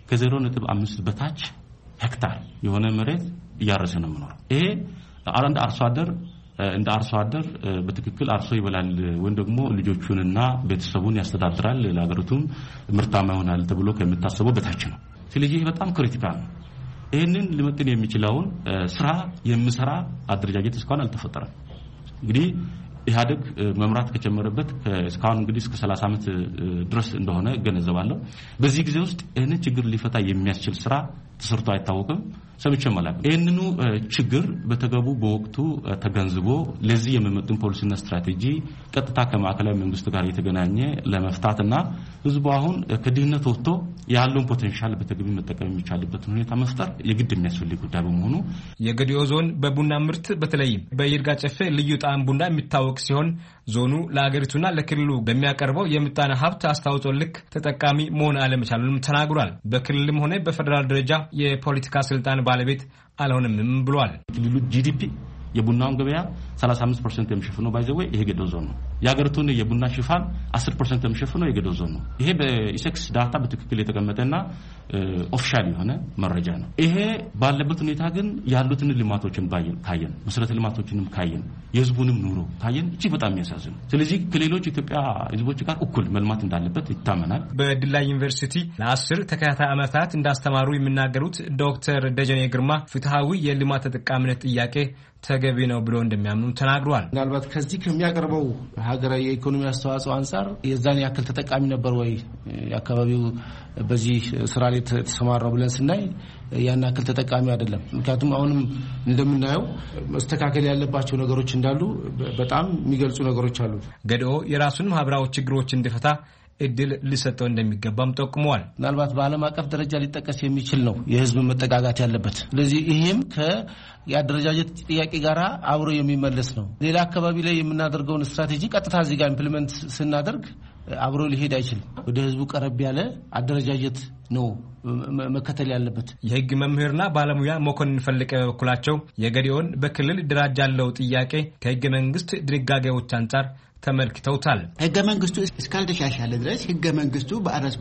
ከ0.5 በታች ሄክታር የሆነ መሬት እያረሰ ነው የሚኖረው። ይሄ አንድ አርሶ አደር እንደ አርሶ አደር በትክክል አርሶ ይበላል ወይም ደግሞ ልጆቹንና ቤተሰቡን ያስተዳድራል ለሀገሪቱም ምርታማ ይሆናል ተብሎ ከሚታሰበው በታች ነው። ስለዚህ በጣም ክሪቲካል ነው። ይሄንን ሊመጥን የሚችለውን ስራ የሚሰራ አደረጃጀት እስካሁን አልተፈጠረም። እንግዲህ ኢህአዴግ መምራት ከጀመረበት እስካሁን እንግዲህ እስከ 30 ዓመት ድረስ እንደሆነ ገነዘባለሁ። በዚህ ጊዜ ውስጥ ይሄንን ችግር ሊፈታ የሚያስችል ስራ ተሰርቶ አይታወቅም። ሰምቼም አላውቅም። ይሄንኑ ችግር በተገቡ በወቅቱ ተገንዝቦ ለዚህ የሚመጥን ፖሊሲና ስትራቴጂ ቀጥታ ከማዕከላዊ መንግስት ጋር የተገናኘ ለመፍታትና ህዝቡ አሁን ከድህነት ወጥቶ ያለውን ፖቴንሻል በተገቢ መጠቀም የሚቻልበትን ሁኔታ መፍጠር የግድ የሚያስፈልግ ጉዳይ በመሆኑ የገዲኦ ዞን በቡና ምርት በተለይ በይርጋ ጨፌ ልዩ ጣዕም ቡና የሚታወቅ ሲሆን ዞኑ ለሀገሪቱና ለክልሉ በሚያቀርበው የምጣኔ ሀብት አስተዋጽኦ ልክ ተጠቃሚ መሆን አለመቻሉንም ተናግሯል። በክልልም ሆነ በፌደራል ደረጃ የፖለቲካ ስልጣን ባለቤት አልሆነም ብሏል። ክልሉ ጂዲፒ የቡናውን ገበያ 35% የሚሸፍነው ባይዘው ይሄ ገዲኦ ዞን ነው። የሀገሪቱን የቡና ሽፋን 10% የሚሸፍነው የገዲኦ ዞን ነው። ይሄ በኢሴክስ ዳታ በትክክል የተቀመጠና ኦፊሻል የሆነ መረጃ ነው። ይሄ ባለበት ሁኔታ ግን ያሉትን ልማቶችን ካየን መሰረተ ልማቶችንም ካየን የህዝቡንም ኑሮ ካየን እጅግ በጣም የሚያሳዝን። ስለዚህ ከሌሎች ኢትዮጵያ ህዝቦች ጋር እኩል መልማት እንዳለበት ይታመናል። በዲላ ዩኒቨርሲቲ ለ10 ተከታታይ ዓመታት እንዳስተማሩ የሚናገሩት ዶክተር ደጀኔ ግርማ ፍትሃዊ የልማት ተጠቃሚነት ጥያቄ ተገቢ ነው ብሎ እንደሚያምኑ ተናግሯል። ምናልባት ከዚህ ከሚያቀርበው ሀገራዊ የኢኮኖሚ አስተዋጽኦ አንጻር የዛን ያክል ተጠቃሚ ነበር ወይ አካባቢው በዚህ ስራ ላይ ተሰማራው ብለን ስናይ ያን ያክል ተጠቃሚ አይደለም። ምክንያቱም አሁንም እንደምናየው መስተካከል ያለባቸው ነገሮች እንዳሉ በጣም የሚገልጹ ነገሮች አሉ። ገዲኦ የራሱን ማህበራዊ ችግሮች እንዲፈታ እድል ሊሰጠው እንደሚገባም ጠቁመዋል። ምናልባት በዓለም አቀፍ ደረጃ ሊጠቀስ የሚችል ነው የህዝብ መጠጋጋት ያለበት። ስለዚህ ይሄም የአደረጃጀት ጥያቄ ጋር አብሮ የሚመለስ ነው። ሌላ አካባቢ ላይ የምናደርገውን ስትራቴጂ ቀጥታ እዚህ ጋር ኢምፕሊመንት ስናደርግ አብሮ ሊሄድ አይችልም። ወደ ህዝቡ ቀረብ ያለ አደረጃጀት ነው መከተል ያለበት። የህግ መምህርና ባለሙያ መኮንን ፈልቀ በኩላቸው የገዲኦን በክልል ደረጃለው ጥያቄ ከህገ መንግስት ድንጋጌዎች አንጻር ተመልክተውታል። ህገ መንግስቱ እስካልተሻሻለ ድረስ ህገ መንግስቱ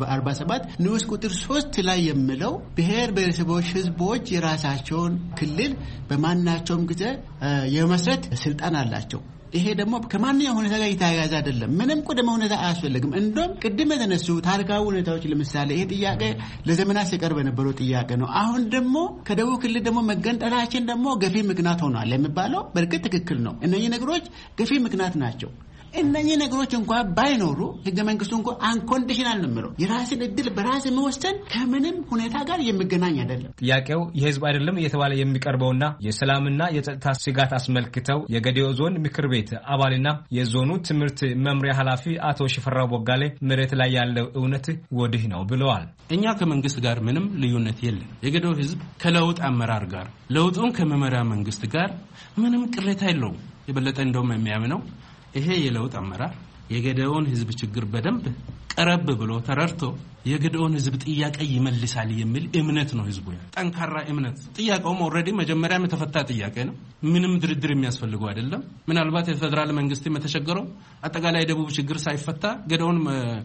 በ47 ንዑስ ቁጥር 3 ላይ የሚለው ብሔር ብሔረሰቦች ህዝቦች የራሳቸውን ክልል በማናቸውም ጊዜ የመስረት ስልጣን አላቸው። ይሄ ደግሞ ከማንኛውም ሁኔታ ጋር የተያያዘ አይደለም። ምንም ቅድመ ሁኔታ አያስፈልግም። እንደውም ቅድም የተነሱ ታሪካዊ ሁኔታዎች ለምሳሌ ይሄ ጥያቄ ለዘመናት ሲቀርብ የነበረው ጥያቄ ነው። አሁን ደግሞ ከደቡብ ክልል ደግሞ መገንጠላችን ደግሞ ገፊ ምክንያት ሆኗል የሚባለው በእርግጥ ትክክል ነው። እነዚህ ነገሮች ገፊ ምክንያት ናቸው። እነዚህ ነገሮች እንኳን ባይኖሩ ህገ መንግስቱ እንኳን አንኮንዲሽናል ነው የሚለው የራስን እድል በራስ መወሰን ከምንም ሁኔታ ጋር የሚገናኝ አይደለም። ጥያቄው የህዝብ አይደለም እየተባለ የሚቀርበውና የሰላምና የጸጥታ ስጋት አስመልክተው የገዲኦ ዞን ምክር ቤት አባልና የዞኑ ትምህርት መምሪያ ኃላፊ አቶ ሽፈራው ቦጋሌ መሬት ላይ ያለው እውነት ወዲህ ነው ብለዋል። እኛ ከመንግስት ጋር ምንም ልዩነት የለም። የገዲኦ ህዝብ ከለውጥ አመራር ጋር ለውጡን ከመመሪያ መንግስት ጋር ምንም ቅሬታ የለውም። የበለጠ እንደውም የሚያምነው ይሄ የለውጥ አመራር የገዲኦን ህዝብ ችግር በደንብ ቀረብ ብሎ ተረርቶ የገደውን ህዝብ ጥያቄ ይመልሳል የሚል እምነት ነው ህዝቡ ጠንካራ እምነት ጥያቄውም ኦሬዲ መጀመሪያም የተፈታ ጥያቄ ነው ምንም ድርድር የሚያስፈልገው አይደለም ምናልባት የፌደራል መንግስት የተቸገረው አጠቃላይ ደቡብ ችግር ሳይፈታ ገደውን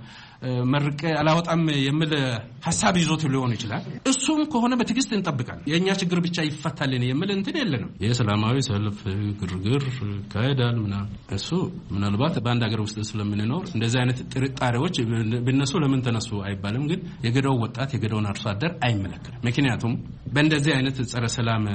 መርቀ አላወጣም የሚል ሐሳብ ይዞት ሊሆን ይችላል እሱም ከሆነ በትግስት እንጠብቃለን የኛ ችግር ብቻ ይፈታልን የሚል እንትን የለንም የሰላማዊ ሰልፍ ግርግር ካይዳል እሱ ምናልባት በአንድ ሀገር ውስጥ ስለምንኖር እንደዚህ አይነት ጥርጣሬዎች በእነሱ ለምን ተነሱ አይባልም ግን የገደው ወጣት የገደውን አርሶ አደር አይመለከትም ምክንያቱም በእንደዚህ አይነት ጸረ ሰላም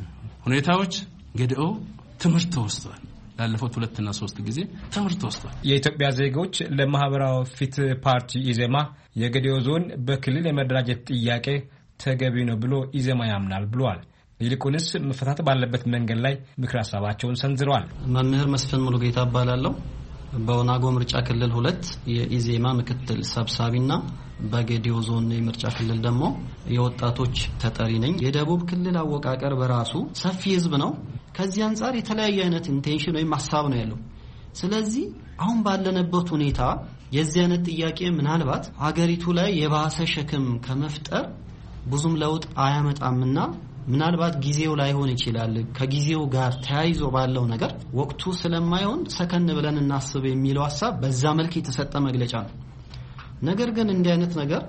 ሁኔታዎች ገደው ትምህርት ወስዷል ላለፈው 2 እና 3 ጊዜ ትምህርት ወስዷል የኢትዮጵያ ዜጎች ለማህበራዊ ፍትህ ፓርቲ ኢዜማ የገደው ዞን በክልል የመደራጀት ጥያቄ ተገቢ ነው ብሎ ኢዜማ ያምናል ብሏል ይልቁንስ መፈታት ባለበት መንገድ ላይ ምክር ሐሳባቸውን ሰንዝረዋል መምህር መስፍን ሙሉጌታ ባላለው በወናጎ ምርጫ ክልል 2 የኢዜማ ምክትል ሰብሳቢና በጌዲዮ ዞን ምርጫ ክልል ደግሞ የወጣቶች ተጠሪ ነኝ የደቡብ ክልል አወቃቀር በራሱ ሰፊ ህዝብ ነው ከዚህ አንፃር የተለያየ አይነት ኢንቴንሽን ወይ ሐሳብ ነው ያለው ስለዚህ አሁን ባለነበት ሁኔታ የዚህ አይነት ጥያቄ ምናልባት ሀገሪቱ ላይ የባሰ ሸክም ከመፍጠር ብዙም ለውጥ አያመጣምና ምናልባት ጊዜው ላይ ሆነ ይችላል ከጊዜው ጋር ተያይዞ ባለው ነገር ወቅቱ ስለማይሆን ሰከን ብለን እናስብ የሚለው ሐሳብ በዛ መልኩ የተሰጠ መግለጫ ነው ነገር ግን እንዲህ አይነት ነገር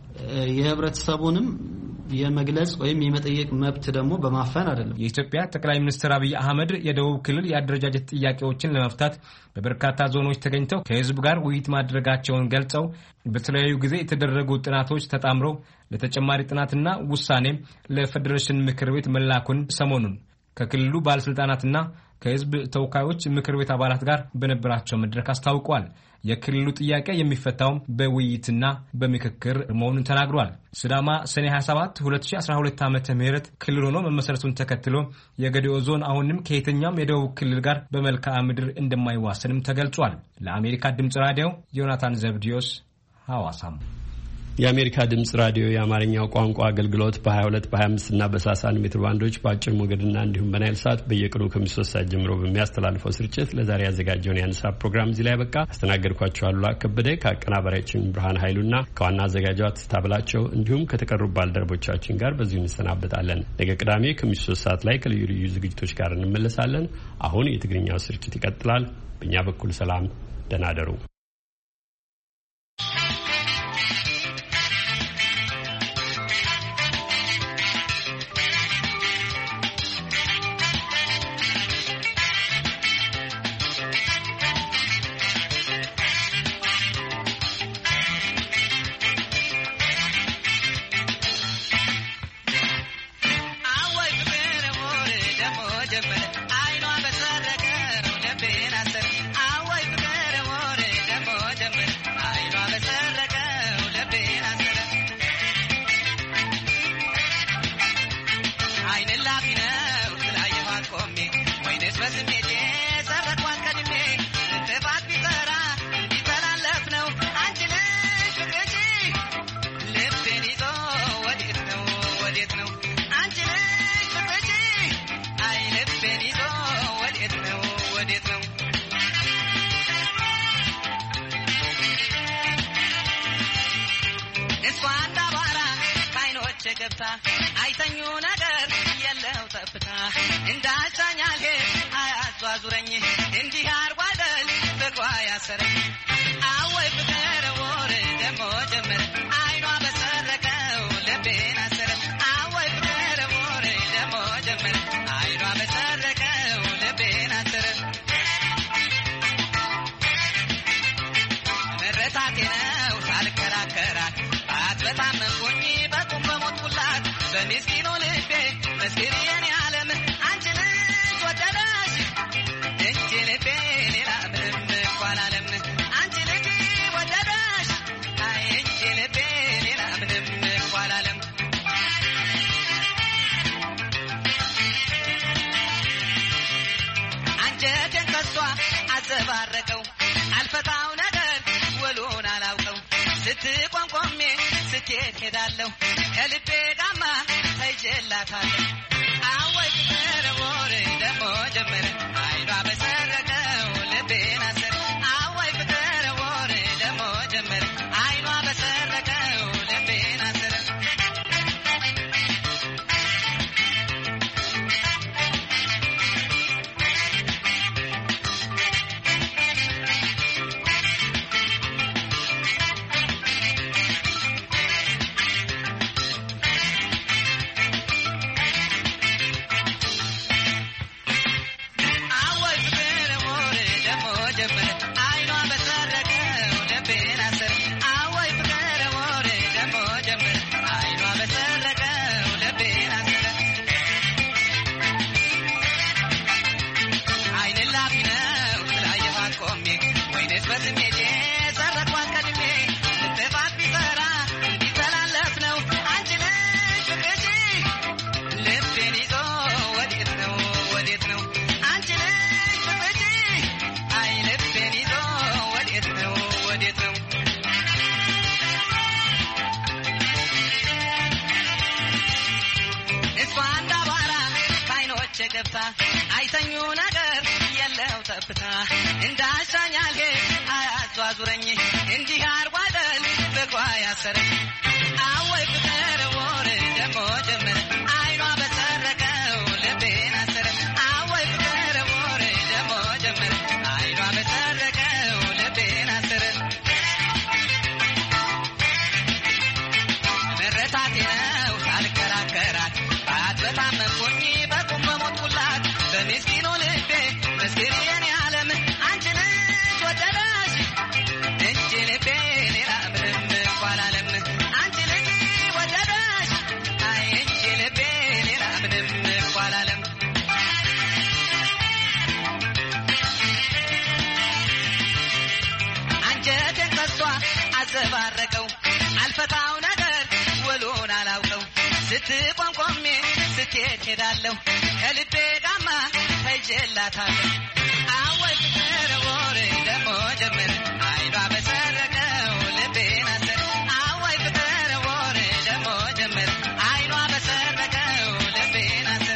የህብረተሰቡንም የመግለጽ ወይም የመጠየቅ መብት ደግሞ በማፈን አይደለም የኢትዮጵያ ጠቅላይ ሚኒስትር አብይ አህመድ የደቡብ ክልል የአደረጃጀት ጥያቄዎችን ለመፍታት በበርካታ ዞኖች ተገኝተው ከህዝብ ጋር ውይይት ማድረጋቸውን ገልጸው በተለያዩ ጊዜ የተደረጉ ጥናቶች ተጣምረው ለተጨማሪ ጥናትና ውሳኔ ለፌደሬሽን ምክር ቤት መላኩን ሰሞኑን ከክልሉ ባለስልጣናትና ከህዝብ ተወካዮች ምክር ቤት አባላት ጋር በነበራቸው መድረክ አስታውቋል የክልሉ ጥያቄ የሚፈታው በውይይትና በምክክር መሆኑን ተናግሯል ሲዳማ ሰኔ 27 2012 ዓመተ ምህረት ክልል ሆኖ መመስረቱን ተከትሎ የገዲኦ ዞን አሁንም ከየትኛውም የደቡብ ክልል ጋር በመልክዓ ምድር እንደማይዋሰንም ተገልጿል ለአሜሪካ ድምጽ ራዲዮ ዮናታን ዘብዲዮስ ሐዋሳም የአሜሪካ ድምጽ ራዲዮ የአማርኛው ቋንቋ አገልግሎት በ22 በ25 እና በ31 ሜትር ባንዶች በአጭር ሞገድና እንዲሁም በናይል ሳት በየቀኑ ከ3 ሰዓት ጀምሮ በሚያስተላልፈው ስርጭት ለዛሬ ያዘጋጀውን የአንሳ ፕሮግራም እዚህ ላይ ያበቃ አስተናገድኳችሁ አሉላ ከበደ ከአቀናባሪያችን ብርሃን ኃይሉና ከዋና አዘጋጇ ተስታብላቸው እንዲሁም ከተቀሩ ባልደረቦቻችን ጋር በዚሁ እንሰናበታለን ነገ ቅዳሜ ከ3 ሰዓት ላይ ከልዩ ልዩ ዝግጅቶች ጋር እንመለሳለን አሁን የትግርኛው ስርጭት ይቀጥላል በእኛ በኩል ሰላም ደህና ደሩ አይተኙ ነገር የለው ተፍታ እንዳቻኛል አያዟዙረኝ እንዲህ አርጓደል ፍቅሯ ያሰረኝ አወይ ፍቅር ወሬ ደሞ ጀመረ አይኗ በሰረቀው ልቤን አሰረ አወይ ፍቅር ወሬ ደሞ ጀመረ አይኗ በሰረቀው ልቤን አሰረ መረታቴ ነው ሳልከራከራት በጣም መንጎኝ በቁም በሞትኩላት በሚስኪኑ ልቤ መስክሪ የኔ ዓለም አንቺ ልጅ ወደደሽ እንጂ ልቤ ሌላ ምንም እኮ አላለም አንቺ ልጅ ወደደሽ አይ እንጂ ልቤ ሌላ ምንም እኮ አላለም አንጀቴን ከሷ አዘባረቀው አልፈታው ነገር ውሉን አላውቀው ስትቆምቆሜ ስትሄድ ሄዳለሁ ከልቤ ጋማ ተይዤላታለሁ አወይ ፍቅር ወሬ ደሞ ጀመረ አይኗ በሰረቀው ልቤን አሰረ አወይ ፍቅር ወሬ ደሞ ጀመረ ገብታ አይተኙ ነገር የለው ጠብታ እንዳሻኛል አያዟዙረኝ እንዲህ አርጓደል ፍቅሯ ያሰረኝ አወይ ፍቅር ወር ደሞ ጀመረ አይኗ በሰረቀው ልቤን አሰረ አወይ ፍቅር ወር ደሞ ጀመረ አይኗ በሰረቀው ልቤን አሰረ መረታቴ ነው ሳልከራከራት በታመምኩኝ በቁም በሞትኩላት በምስኪኑ ልቤ መስክር የኔ ዓለም አንቺ ነሽ ወደዳሽ እንጂ ልቤ ሌላ ምንም ባላለም አንቺ ልጅ ወደዳሽ አይ እንጂ ልቤ ሌላ ምንም ባላለም አንጀቴን ከሷ አዘባረቀው አልፈታው ነገር ውሉን አላውቀው ስትቆምቆሜ ስትሄድ ሄዳለሁ ከልቤ ጋማ ተይዤላታለሁ አወይ ፍቅር ወሬ ደሞ ጀመረ አይኗ በሰረቀው ልቤን አሰረ አወይ ፍቅር ወሬ ደሞ ጀመረ አይኗ በሰረቀው ልቤን አሰረ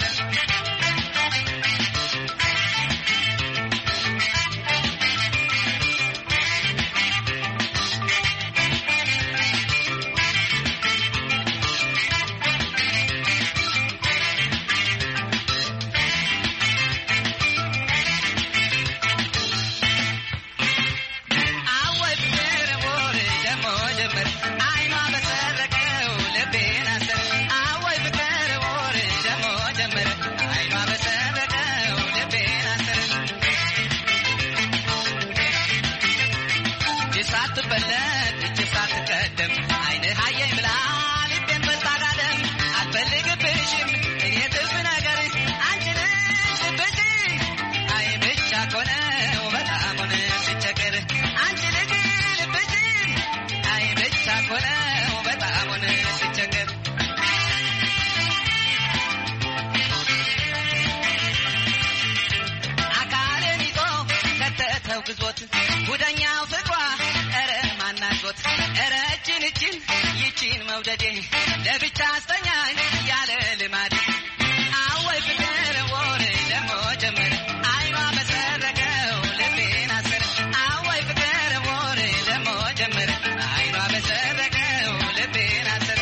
ጉደኛው ፍቅሯ ኧረ ማናጆት ኧረ እችን ይቺን መውደዴ ለብቻ አስተኛኝ ያለ ልማዴ አወይ ፍቅር ወሬ ደሞ ጀመረ አይኗ በሰረቀው ልቤን አሰረ አወይ ፍቅር ወሬ ደሞ ጀመረ አይኗ በሰረቀው ልቤን አሰረ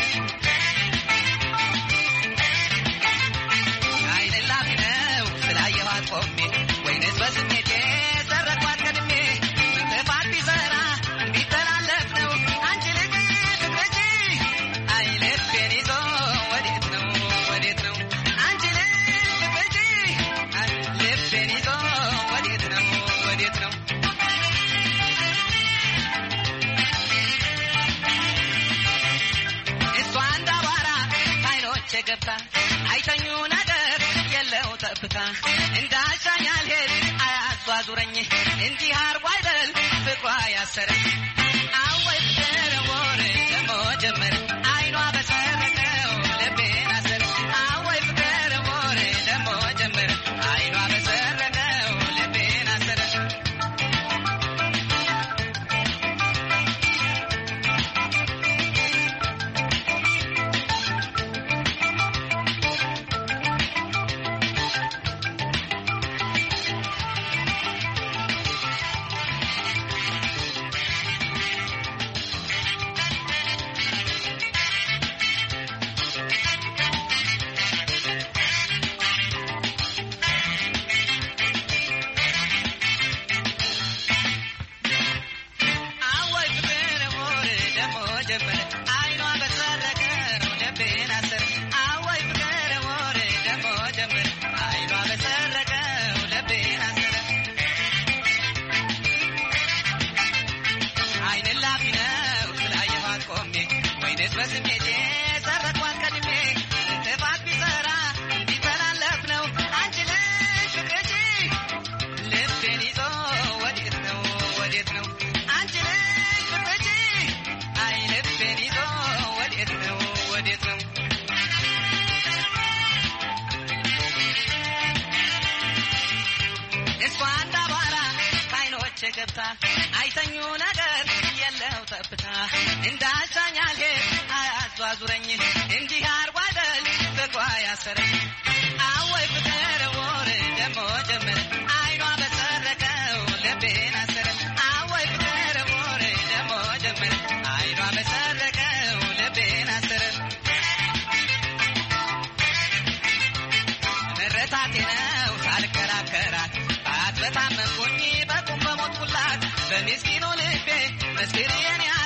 አይን ላፊ ነው ስላየኋት ቆሜ ወይንስ በስሜቴ ሰረኳት ቀድሜ ጥፋት ቢሰራ ቢተላለፍ ነው አንቺ ልጅ ፍቅረጂ አይ ልቤን ይዞ ወዴት ነው ወዴት ነው አንቺ ልጅ ፍቅረጂ አይ ልቤን ይዞ ወዴት ነው ወዴት ነው እሷ እንዳባራ አይኖቼ ገብታ አይተኙ ነገር የለው ጠብታ እንዳሻኝ አልሄድ አያዟዙረኝ እንዲህ አርጎ አይደል ፍቅሯ ያሰረኝ አወይ ፍቅር ወሬ ደሞ ጀመረ አይኗ በሰረቀው ልቤን አሰረ አወይ ፍቅር ወሬ ደሞ ጀመረ አይኗ በሰረቀው ልቤን አሰረ በስሜቴ ሰረኳት ቀድሜ ጥፋት ቢሰራ ቢተላለፍ ነው አንቺ ልጅ ፍቅረጂ ልቤን ይዞ ወዴት ነው ወዴት ነው አንቺ ልጅ ፍቅረጂ አይ ልቤን ይዞ ወዴት ነው ወዴት ነው እሷ እንዳባራ ከዓይኖቼ ገብታ አይተኙ ነገር የለው ጠብታ እንዳሻኛል አያዟዙረኝ እንዲህ አርጓደል ፍቅሯ ያሰረኝ አወይ ፍቅር ወሬ ደሞ ጀመረ አይኗ በሰረቀው ልቤን አሰረ አወይ ፍቅር ወሬ ደሞ ጀመረ አይኗ በሰረቀው ልቤን አሰረ ምረታቴ ነው ሳልከራከራት በታመምኩኝ በቁም በሞትኩላት በሚስኪኑ ልቤ መስክር የኔ